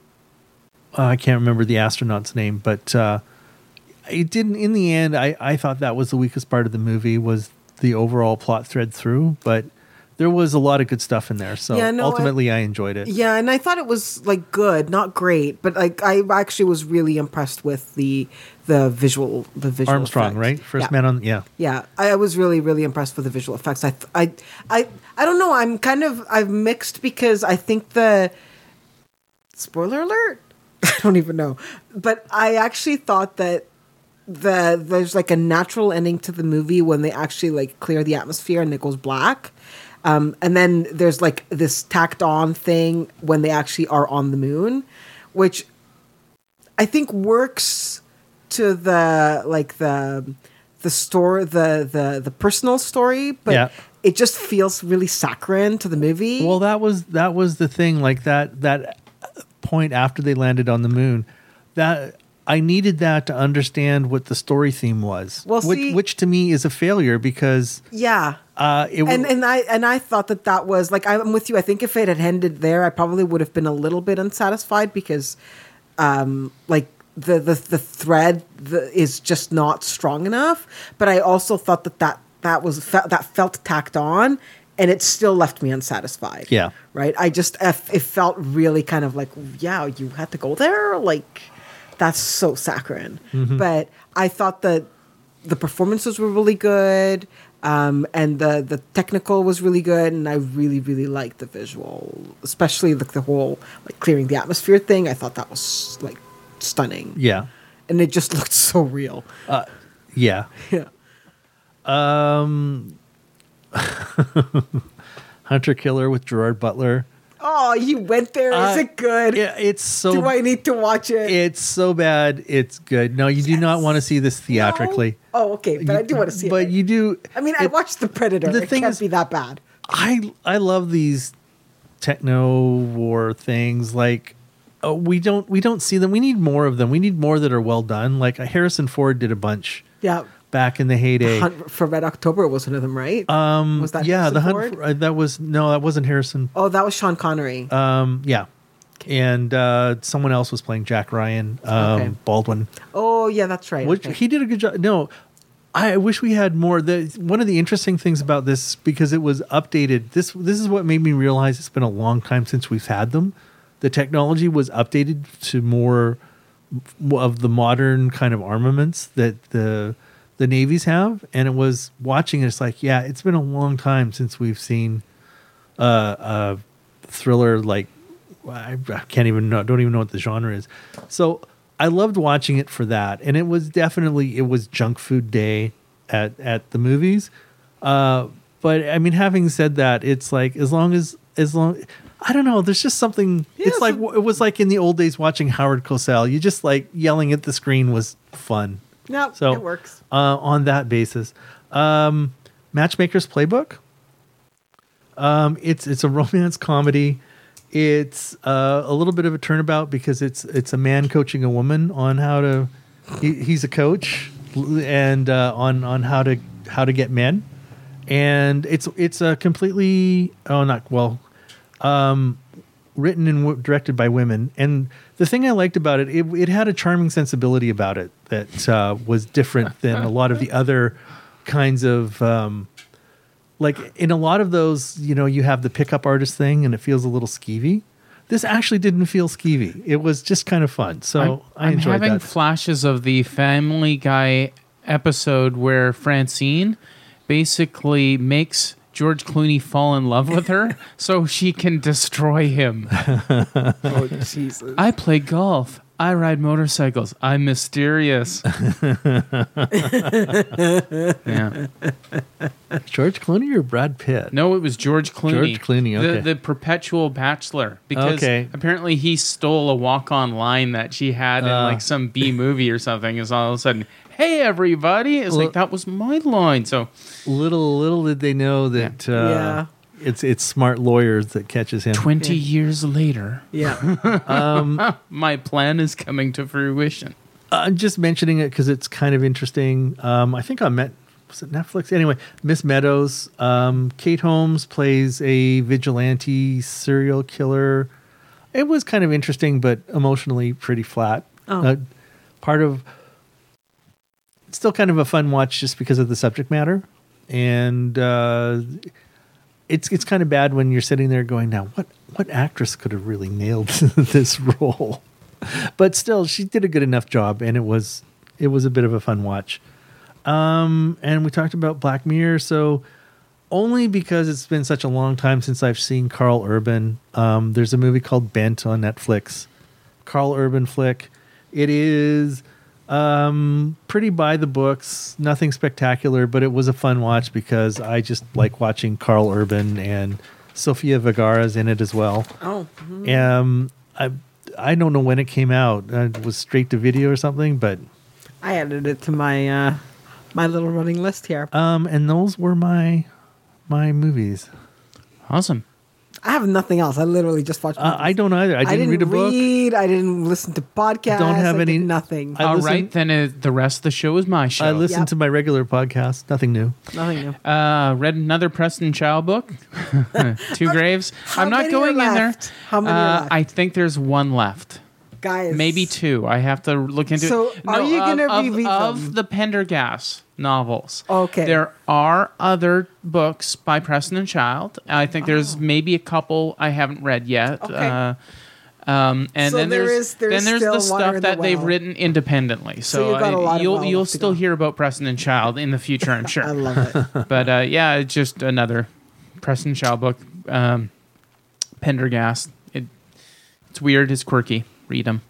I can't remember the astronaut's name, but uh, it didn't. In the end, I I thought that was the weakest part of the movie was the overall plot thread through, but. There was a lot of good stuff in there, so Yeah, no, I- ultimately I, enjoyed it. Yeah, and I thought it was like good, not great, but like I actually was really impressed with the the visual the visual Armstrong, effect. right? First Yeah. man on, yeah. Yeah, I, I was really, really impressed with the visual effects. I, th- I, I, I don't know. I'm kind of, I'm mixed because I think the spoiler alert. I don't even know, but I actually thought that the there's like a natural ending to the movie when they actually like clear the atmosphere and it goes black, um, and then there's like this tacked on thing when they actually are on the moon, which I think works to the like the the story the the the personal story, but Yeah. it just feels really saccharine to the movie. Well, that was that was the thing. Like that that point after they landed on the moon, that I needed that to understand what the story theme was. Well, which, see- which to me is a failure because yeah. uh, it and was and I and I thought that that was like I'm with you. I think if it had ended there, I probably would have been a little bit unsatisfied because, um, like the the the thread the, is just not strong enough. But I also thought that that that was fe- that felt tacked on, and it still left me unsatisfied. Yeah. right. I just it felt really kind of like yeah, you had to go there, like that's so saccharine. But I thought that the performances were really good. Um, and the, the technical was really good, and I really, really liked the visual, especially like the whole like clearing the atmosphere thing. I thought that was like stunning, yeah and it just looked so real. yeah. Yeah, Um, Hunter Killer with Gerard Butler. Oh, you went there. Is Uh, it good? Yeah, it's so. Do I need to watch it? It's so bad. It's good. No, you do not want to see this theatrically. No? Oh, okay, but I do want to see But it. you do. I mean, I it- watched The Predator. the It thing can't is- be that bad. I I love these techno war things. Like uh, we don't we don't see them. We need more of them. We need more that are well done. Like uh, Harrison Ford did a bunch Yeah. back in the heyday. Hunt for Red October was one of them, right? Um, was that yeah, Harrison the hunt. Ford? For, uh, that was no, that wasn't Harrison. Oh, that was Sean Connery. Um, yeah, and uh, someone else was playing Jack Ryan, um, Okay. Baldwin. oh, yeah, that's right. Which okay. he did a good job. No, I wish we had more. The one of the interesting things about this, because it was updated. This this is what made me realize it's been a long time since we've had them. The technology was updated to more of the modern kind of armaments that the the navies have, and it was watching. It's like, yeah, it's been a long time since we've seen uh, a thriller like I, I can't even know, don't even know what the genre is. So I loved watching it for that, and it was definitely it was junk food day at at the movies. Uh, but I mean, having said that, it's like as long as as long. I don't know. There's just something. Yeah, it's like so- it was like in the old days watching Howard Cosell. You just like yelling at the screen was fun. No, So it works. uh, on that basis. Um, Matchmaker's Playbook. Um, it's it's a romance comedy. It's uh, a little bit of a turnabout because it's it's a man coaching a woman on how to. He, he's a coach and uh, on on how to how to get men, and it's it's a completely oh not well. Um, written and w- directed by women, and the thing I liked about it, it, it had a charming sensibility about it that uh, was different than a lot of the other kinds of, um, like in a lot of those, you know, you have the pickup artist thing, and it feels a little skeevy. This actually didn't feel skeevy. It was just kind of fun. So I'm, I I'm enjoyed having that. flashes of the Family Guy episode where Francine basically makes George Clooney fall in love with her so she can destroy him. Oh, Jesus. I play golf. I ride motorcycles. I'm mysterious. Yeah. George Clooney or Brad Pitt? No, it was George Clooney. George Clooney, okay. The, the perpetual bachelor. Because Okay. apparently he stole a walk-on line that she had in Uh. like some B movie or something. It's all of a sudden, hey, everybody. It's Well- like, that was my line. So Little little did they know that uh, Yeah. it's it's smart lawyers that catches him. twenty years later, Yeah. my plan is coming to fruition. I'm just mentioning it because it's kind of interesting. Um, I think I met was it Netflix anyway. Miss Meadows, um, Kate Holmes plays a vigilante serial killer. It was kind of interesting, but emotionally pretty flat. Oh. Uh, part of it's still kind of a fun watch just because of the subject matter, and uh, it's it's kind of bad when you're sitting there going, now what what actress could have really nailed this role? But still, she did a good enough job, and it was it was a bit of a fun watch. Um, and we talked about Black Mirror, so only because it's been such a long time since I've seen Carl Urban. Um, there's a movie called Bent on Netflix. Carl Urban flick. It is um, pretty by the books, nothing spectacular, but it was a fun watch because I just like watching Carl Urban, and Sofia Vergara's in it as well. Oh. Um, I I don't know when it came out. Uh, it was straight to video or something, but I added it to my uh, my little running list here. um, and those were my my movies. Awesome. I have nothing else. I literally just watched. Uh, movies. I don't either. I didn't, read a book. read, I didn't listen to podcasts. Don't have I did any- nothing. I All listen- right, then uh, the rest of the show is my show. I listened Yep. to my regular podcast. Nothing new. nothing new. Uh, read another Preston Child book, Two Graves. how I'm not many going are in there. left? How many are Uh, left? I think there's one left, Guys, maybe two. I have to look into. So, it. are you gonna of, reread of, them? of the Pendergast novels? Okay. there are other books by Preston and Child. I think there's maybe a couple I haven't read yet. Okay. Uh, um, and So then there there's is- there's then there's the still water stuff in the that they've well. written independently. So, So you've got a I- lot of you'll well you'll left to still go. hear about Preston and Child in the future, I'm sure. I love it. But uh, yeah, it's just another Preston Child book. Um, Pendergast. It, it's weird. It's quirky. Read them.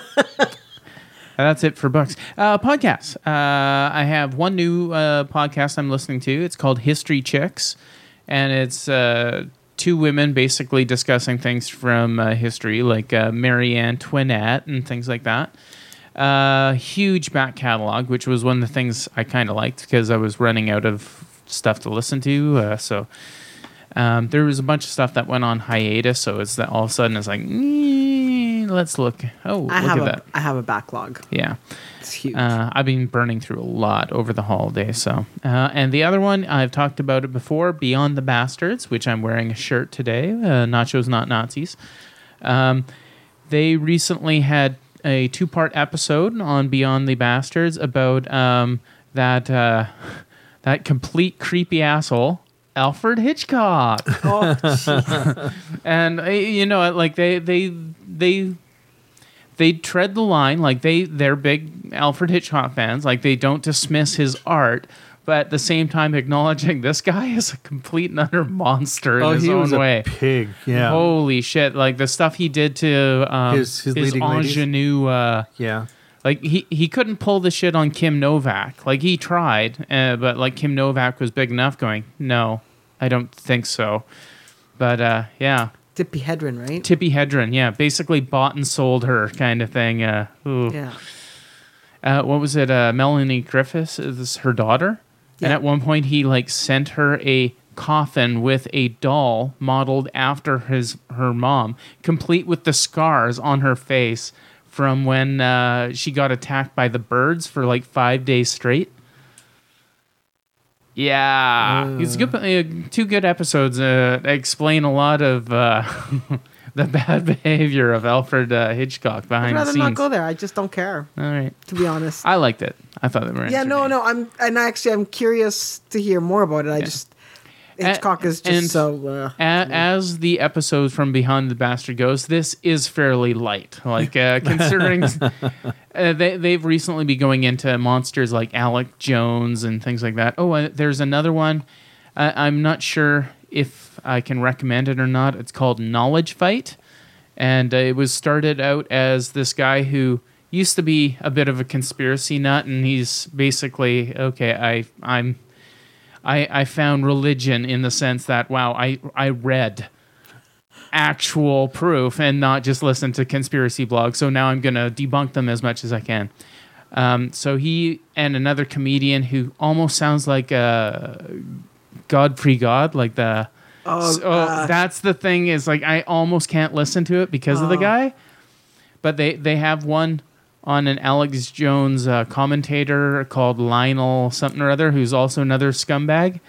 That's it for books. Uh, podcasts. Uh, I have one new uh, podcast I'm listening to. It's called History Chicks, and it's uh, two women basically discussing things from uh, history, like uh, Marie Antoinette and things like that. Uh, huge back catalog, which was one of the things I kind of liked because I was running out of stuff to listen to. Uh, so um, there was a bunch of stuff that went on hiatus. So it's that all of a sudden it's like, "Mm, let's look. Oh, I look have at a that. I have a backlog. Yeah. It's huge. Uh, I've been burning through a lot over the holidays. So, uh, and the other one I've talked about it before, Beyond the Bastards, which I'm wearing a shirt today. Uh, Nachos Not Nazis. Um, they recently had a two-part episode on Beyond the Bastards about um, that uh, that complete creepy asshole Alfred Hitchcock. oh, jeez. And uh, you know, like they they they they tread the line. Like they they're big Alfred Hitchcock fans. Like they don't dismiss his art, but at the same time acknowledging this guy is a complete and utter monster in Oh, his he own was way. a pig. Yeah. Holy shit! Like the stuff he did to um, His- his his leading ladies? ingenue. Uh, Yeah. like he, he couldn't pull the shit on Kim Novak. Like he tried, uh, but like Kim Novak was big enough. Going, no, I don't think so. But uh, yeah, Tippi Hedren, right? Tippi Hedren, yeah, basically bought and sold her kind of thing. Uh, ooh. Yeah. Uh, what was it? Uh, Melanie Griffiths is her daughter, and Yeah. at one point he like sent her a coffin with a doll modeled after his her mom, complete with the scars on her face from when uh, she got attacked by the birds for like five days straight. Yeah, it's good. Uh, two good episodes uh, explain a lot of uh, the bad behavior of Alfred uh, Hitchcock I'd behind the rather scenes. not go there. I just don't care, All right, to be honest. I liked it. I thought they were. yeah, no, entertaining. no. I'm and actually I'm curious to hear more about it. I just Hitchcock is just and so. Uh, A- as the episodes from Behind the Bastard goes, this is fairly light. Like uh, considering uh, they they've recently been going into monsters like Alec Jones and things like that. Oh, uh, there's another one. Uh, I'm not sure if I can recommend it or not. It's called Knowledge Fight, and uh, it was started out as this guy who used to be a bit of a conspiracy nut, and he's basically okay. I I'm. I, I found religion in the sense that, wow, I, I read actual proof and not just listen to conspiracy blogs. So now I'm going to debunk them as much as I can. Um, so he and another comedian who almost sounds like uh, Godfrey God, like the... Oh, so uh, that's the thing is like I almost can't listen to it because of the Oh. guy. But they, they have one on an Alex Jones uh, commentator called Lionel something or other, who's also another scumbag.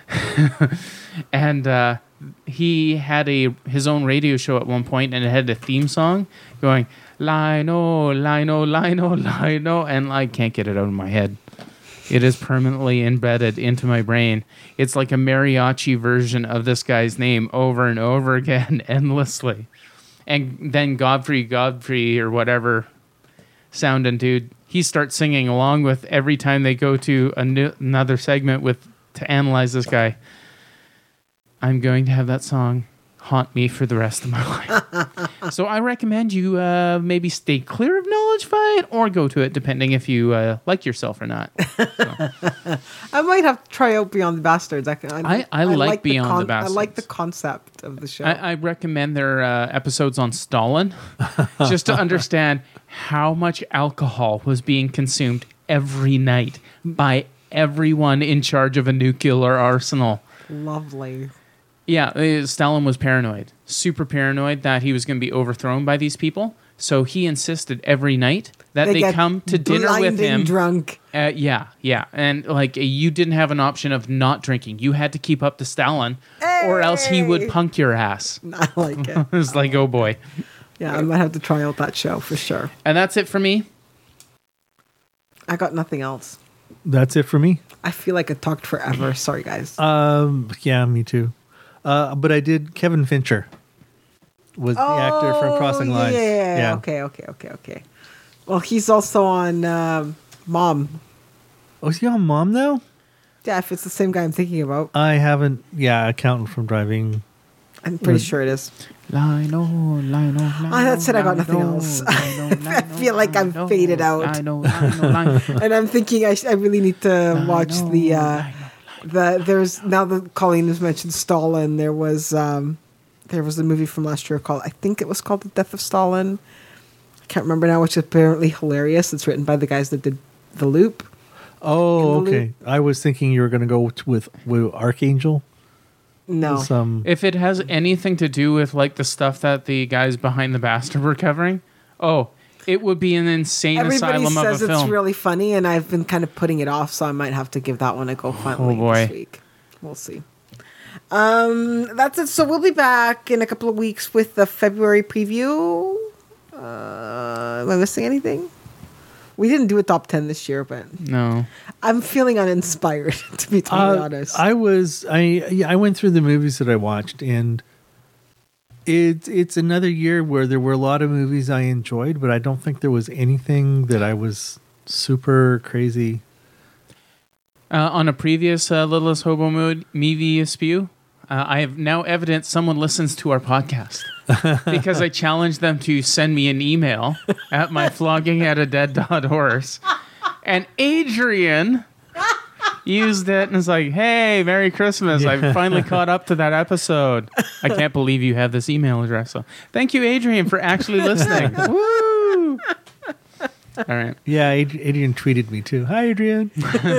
and uh, he had a his own radio show at one point, and it had a theme song going, Lionel, Lionel, Lionel, Lionel, and I can't get it out of my head. It is permanently embedded into my brain. It's like a mariachi version of this guy's name over and over again, endlessly. And then Godfrey, Godfrey, or whatever sounding dude, he starts singing along with every time they go to a new, another segment with to analyze this guy. I'm going to have that song haunt me for the rest of my life. So I recommend you uh, maybe stay clear of Knowledge Fight or go to it, depending if you uh, like yourself or not. I might have to try out Beyond the Bastards. I can, I- I like the Beyond the I like the Bastards. concept of the show. I, I recommend their uh, episodes on Stalin, just to understand how much alcohol was being consumed every night by everyone in charge of a nuclear arsenal. Lovely. Yeah, uh, Stalin was paranoid, super paranoid that he was going to be overthrown by these people. So he insisted every night that they, get come to dinner with blinding him. drunk. Uh, yeah, yeah. And like you didn't have an option of not drinking. You had to keep up to Stalin or else he would Hey! punk your ass. I like it. It was like, oh boy. Yeah, I might have to try out that show for sure. And that's it for me. I got nothing else. That's it for me. I feel like I talked forever. Sorry, guys. Um, yeah, me too. Uh, but I did. Kevin Fincher was the actor from Crossing Oh, Lines. Yeah, Yeah. Okay, okay, okay, okay. Well, he's also on um, Mom. Oh, is he on Mom now? Yeah, if it's the same guy I'm thinking about, I haven't. Yeah, Accountant from Driving. I'm pretty sure it is. Lionel, Lionel, Lionel. Ah, that's it, I got nothing else. I feel like I'm faded out. Lionel, Lionel, Lionel. And I'm thinking I, sh- I really need to watch the uh, the there's now that Colleen has mentioned Stalin. There was um, there was a movie from last year called I think it was called The Death of Stalin. I can't remember now, which is apparently hilarious. It's written by the guys that did The Loop. Oh, In the okay. I was thinking you were going to go with, with with Archangel. No, Some If it has anything to do with like the stuff that the guys behind the Bastard were covering, oh, it would be an insane everybody asylum says of a it's film. really funny, and I've been kind of putting it off, so I might have to give that one a go finally Oh, boy. this week. We'll see. Um, that's it. So we'll be back in a couple of weeks with the February preview. Uh, am I missing anything? We didn't do a top ten this year, but no. I'm feeling uninspired, to be totally Uh, honest. I was I yeah, I went through the movies that I watched, and it's it's another year where there were a lot of movies I enjoyed, but I don't think there was anything that I was super crazy Uh, on a previous uh, Littlest Hobo Mood, Meavy Spew, uh, I have now evidence someone listens to our podcast because I challenged them to send me an email at my flogging at a dead dot horse. And Adrian used it and was like, hey, Merry Christmas. Yeah. I finally caught up to that episode. I can't believe you have this email address. So thank you, Adrian, for actually listening. Woo! All right. Yeah, Ad- Adrian tweeted me too. Hi, Adrian.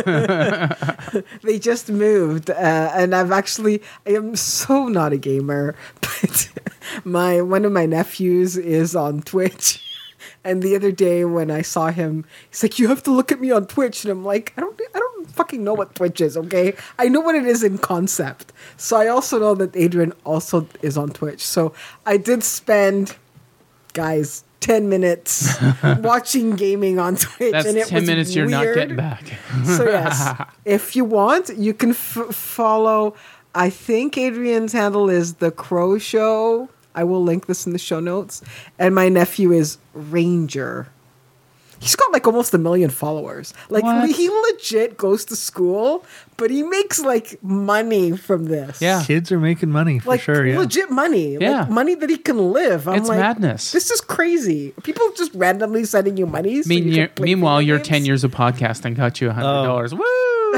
They just moved, uh, and I've actually I am so not a gamer, but my one of my nephews is on Twitch. And the other day when I saw him, he's like, "You have to look at me on Twitch," and I'm like, "I don't, I don't fucking know what Twitch is. Okay, I know what it is in concept. So I also know that Adrian also is on Twitch. So I did spend, guys, ten minutes watching gaming on Twitch, That's and it ten was minutes you're not weird. getting back. So yes, if you want, you can f- follow. I think Adrian's handle is The Crow Show. I will link this in the show notes. And my nephew is Ranger. He's got like almost a million followers. Like What? he legit goes to school, but he makes like money from this. Yeah. Kids are making money for Like sure. Yeah. legit money. Yeah. Like money that he can live. I'm It's like, madness. This is crazy. People just randomly sending you money. So Mean, you you're- can play meanwhile, video your games? ten years of podcasting got you one hundred dollars. Woo!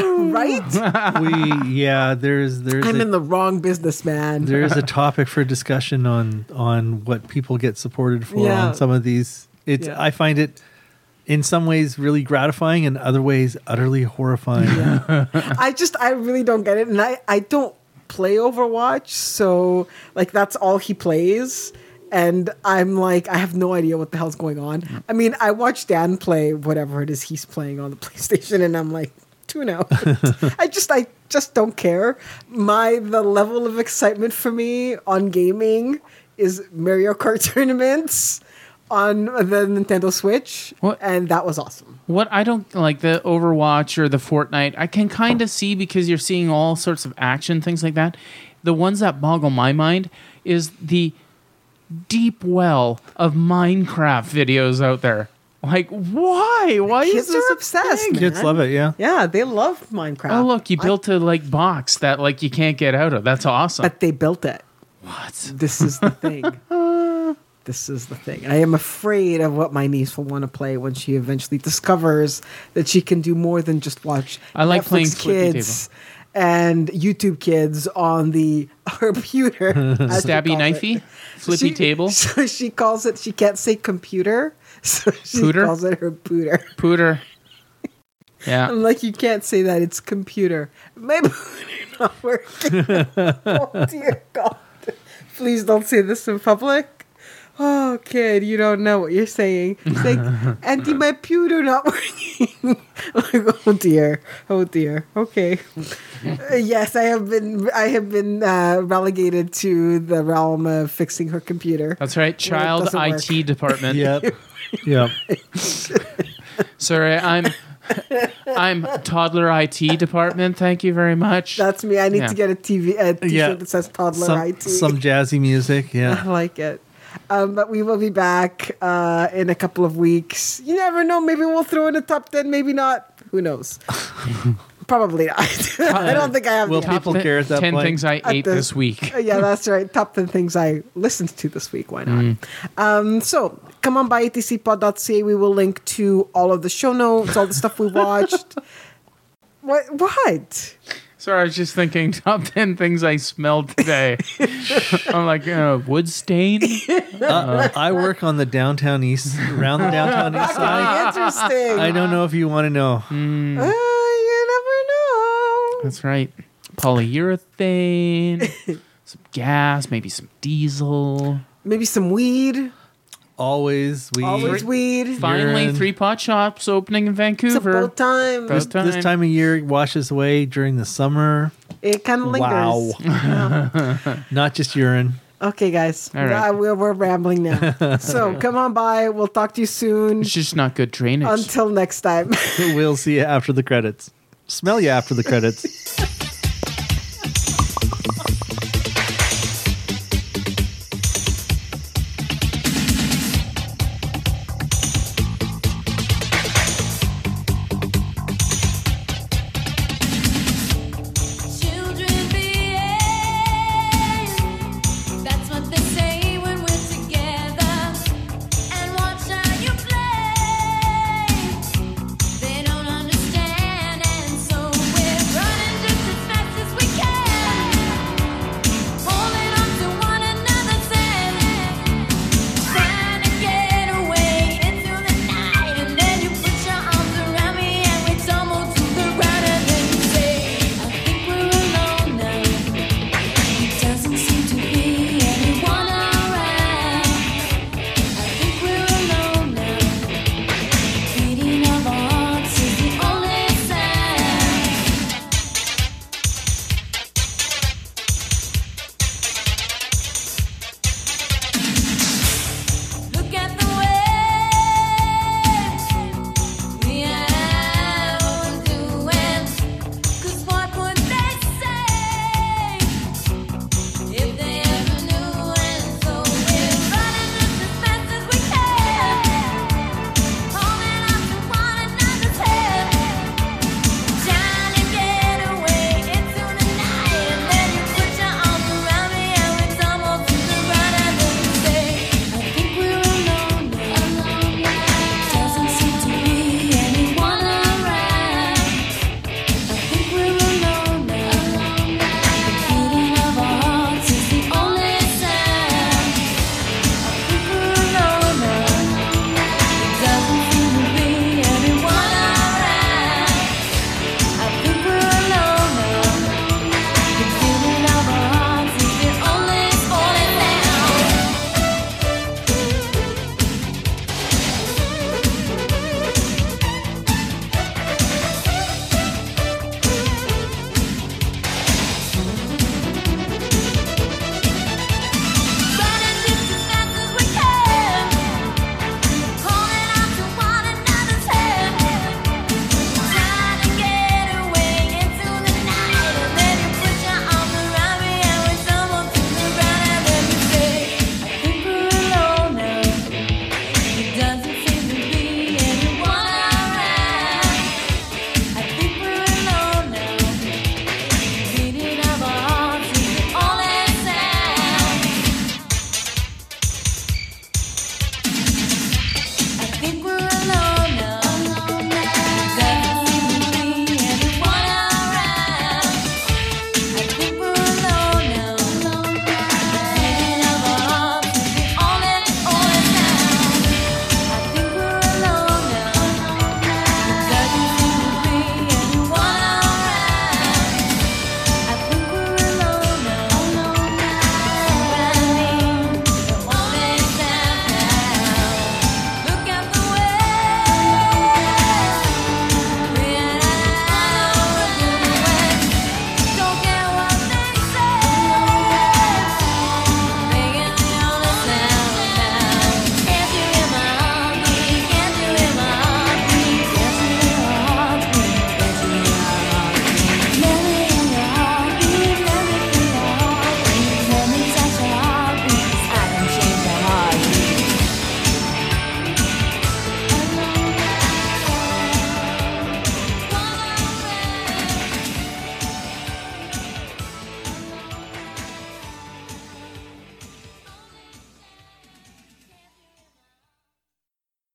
Right? we yeah. There's there's I'm a, in the wrong business, man. there is a topic for discussion on on what people get supported for Yeah. on some of these. It's Yeah. I find it in some ways really gratifying, and other ways utterly horrifying. I just, I really don't get it. And I, I don't play Overwatch. So, like, that's all he plays. And I'm like, I have no idea what the hell's going on. I mean, I watch Dan play whatever it is he's playing on the PlayStation, and I'm like, tune out. I just, I just don't care. My, the level of excitement for me on gaming is Mario Kart tournaments on the Nintendo Switch. What? And that was awesome. What I don't like, the Overwatch or the Fortnite, I can kind of see because you're seeing all sorts of action, things like that. The ones that boggle my mind is the deep well of Minecraft videos out there. Like, why? Why Kids is this are a obsessed, thing? man. Kids love it. Yeah. Yeah, they love Minecraft. Oh, look, you I- built a like box that like you can't get out of. That's awesome. But they built it. What? This is the thing. This is the thing. I am afraid of what my niece will want to play when she eventually discovers that she can do more than just watch I like Netflix playing Flippy Kids and YouTube Kids on the her computer. as she Stabby calls knifey? it. Flippy She- table? So she calls it, she can't say computer. So she Pooter? calls it her pooter. Pooter. Yeah. I'm like, you can't say that. It's computer. My pooter not working. Oh, dear God. Please don't say this in public. Oh, kid, you don't know what you're saying. It's like, Auntie, my pewter not working. Like, oh, dear. Oh, dear. Okay. Uh, yes, I have been I have been uh, relegated to the realm of fixing her computer. That's right. Child doesn't I work. T department. Yep. Yep. Sorry, I'm I'm toddler I T department. Thank you very much. That's me. I need Yeah. to get a T V a t-shirt Yeah. that says toddler Some, I T. some jazzy music. I Yeah. like it. Um, but we will be back uh, in a couple of weeks. You never know. Maybe we'll throw in a top ten. Maybe not. Who knows? Probably not. I don't think I have Will the people Ten- care at that ten point? things I At ate the- this week. Uh, yeah, that's right. Top ten things I listened to this week. Why not? Um, so come on by a t c pod dot c a. We will link to all of the show notes, all the stuff we watched. What? What? Sorry, I was just thinking top ten things I smelled today. I'm like, uh, wood stain? Uh, I work on the downtown east, around the downtown east side. Interesting. I don't know if you want to know. Uh, you never know. That's right. Polyurethane, some gas, maybe some diesel. Maybe some weed. Always we. Always weed. Finally, Urine. three pot shops opening in It's Vancouver. about time. About time. This time of year washes away during the summer. It kind of lingers. Wow. Not just urine. Okay, guys. All right. Uh, we're, we're rambling now. So come on by. We'll talk to you soon. It's just not good drainage. Until next time. We'll see you after the credits. Smell you after the credits.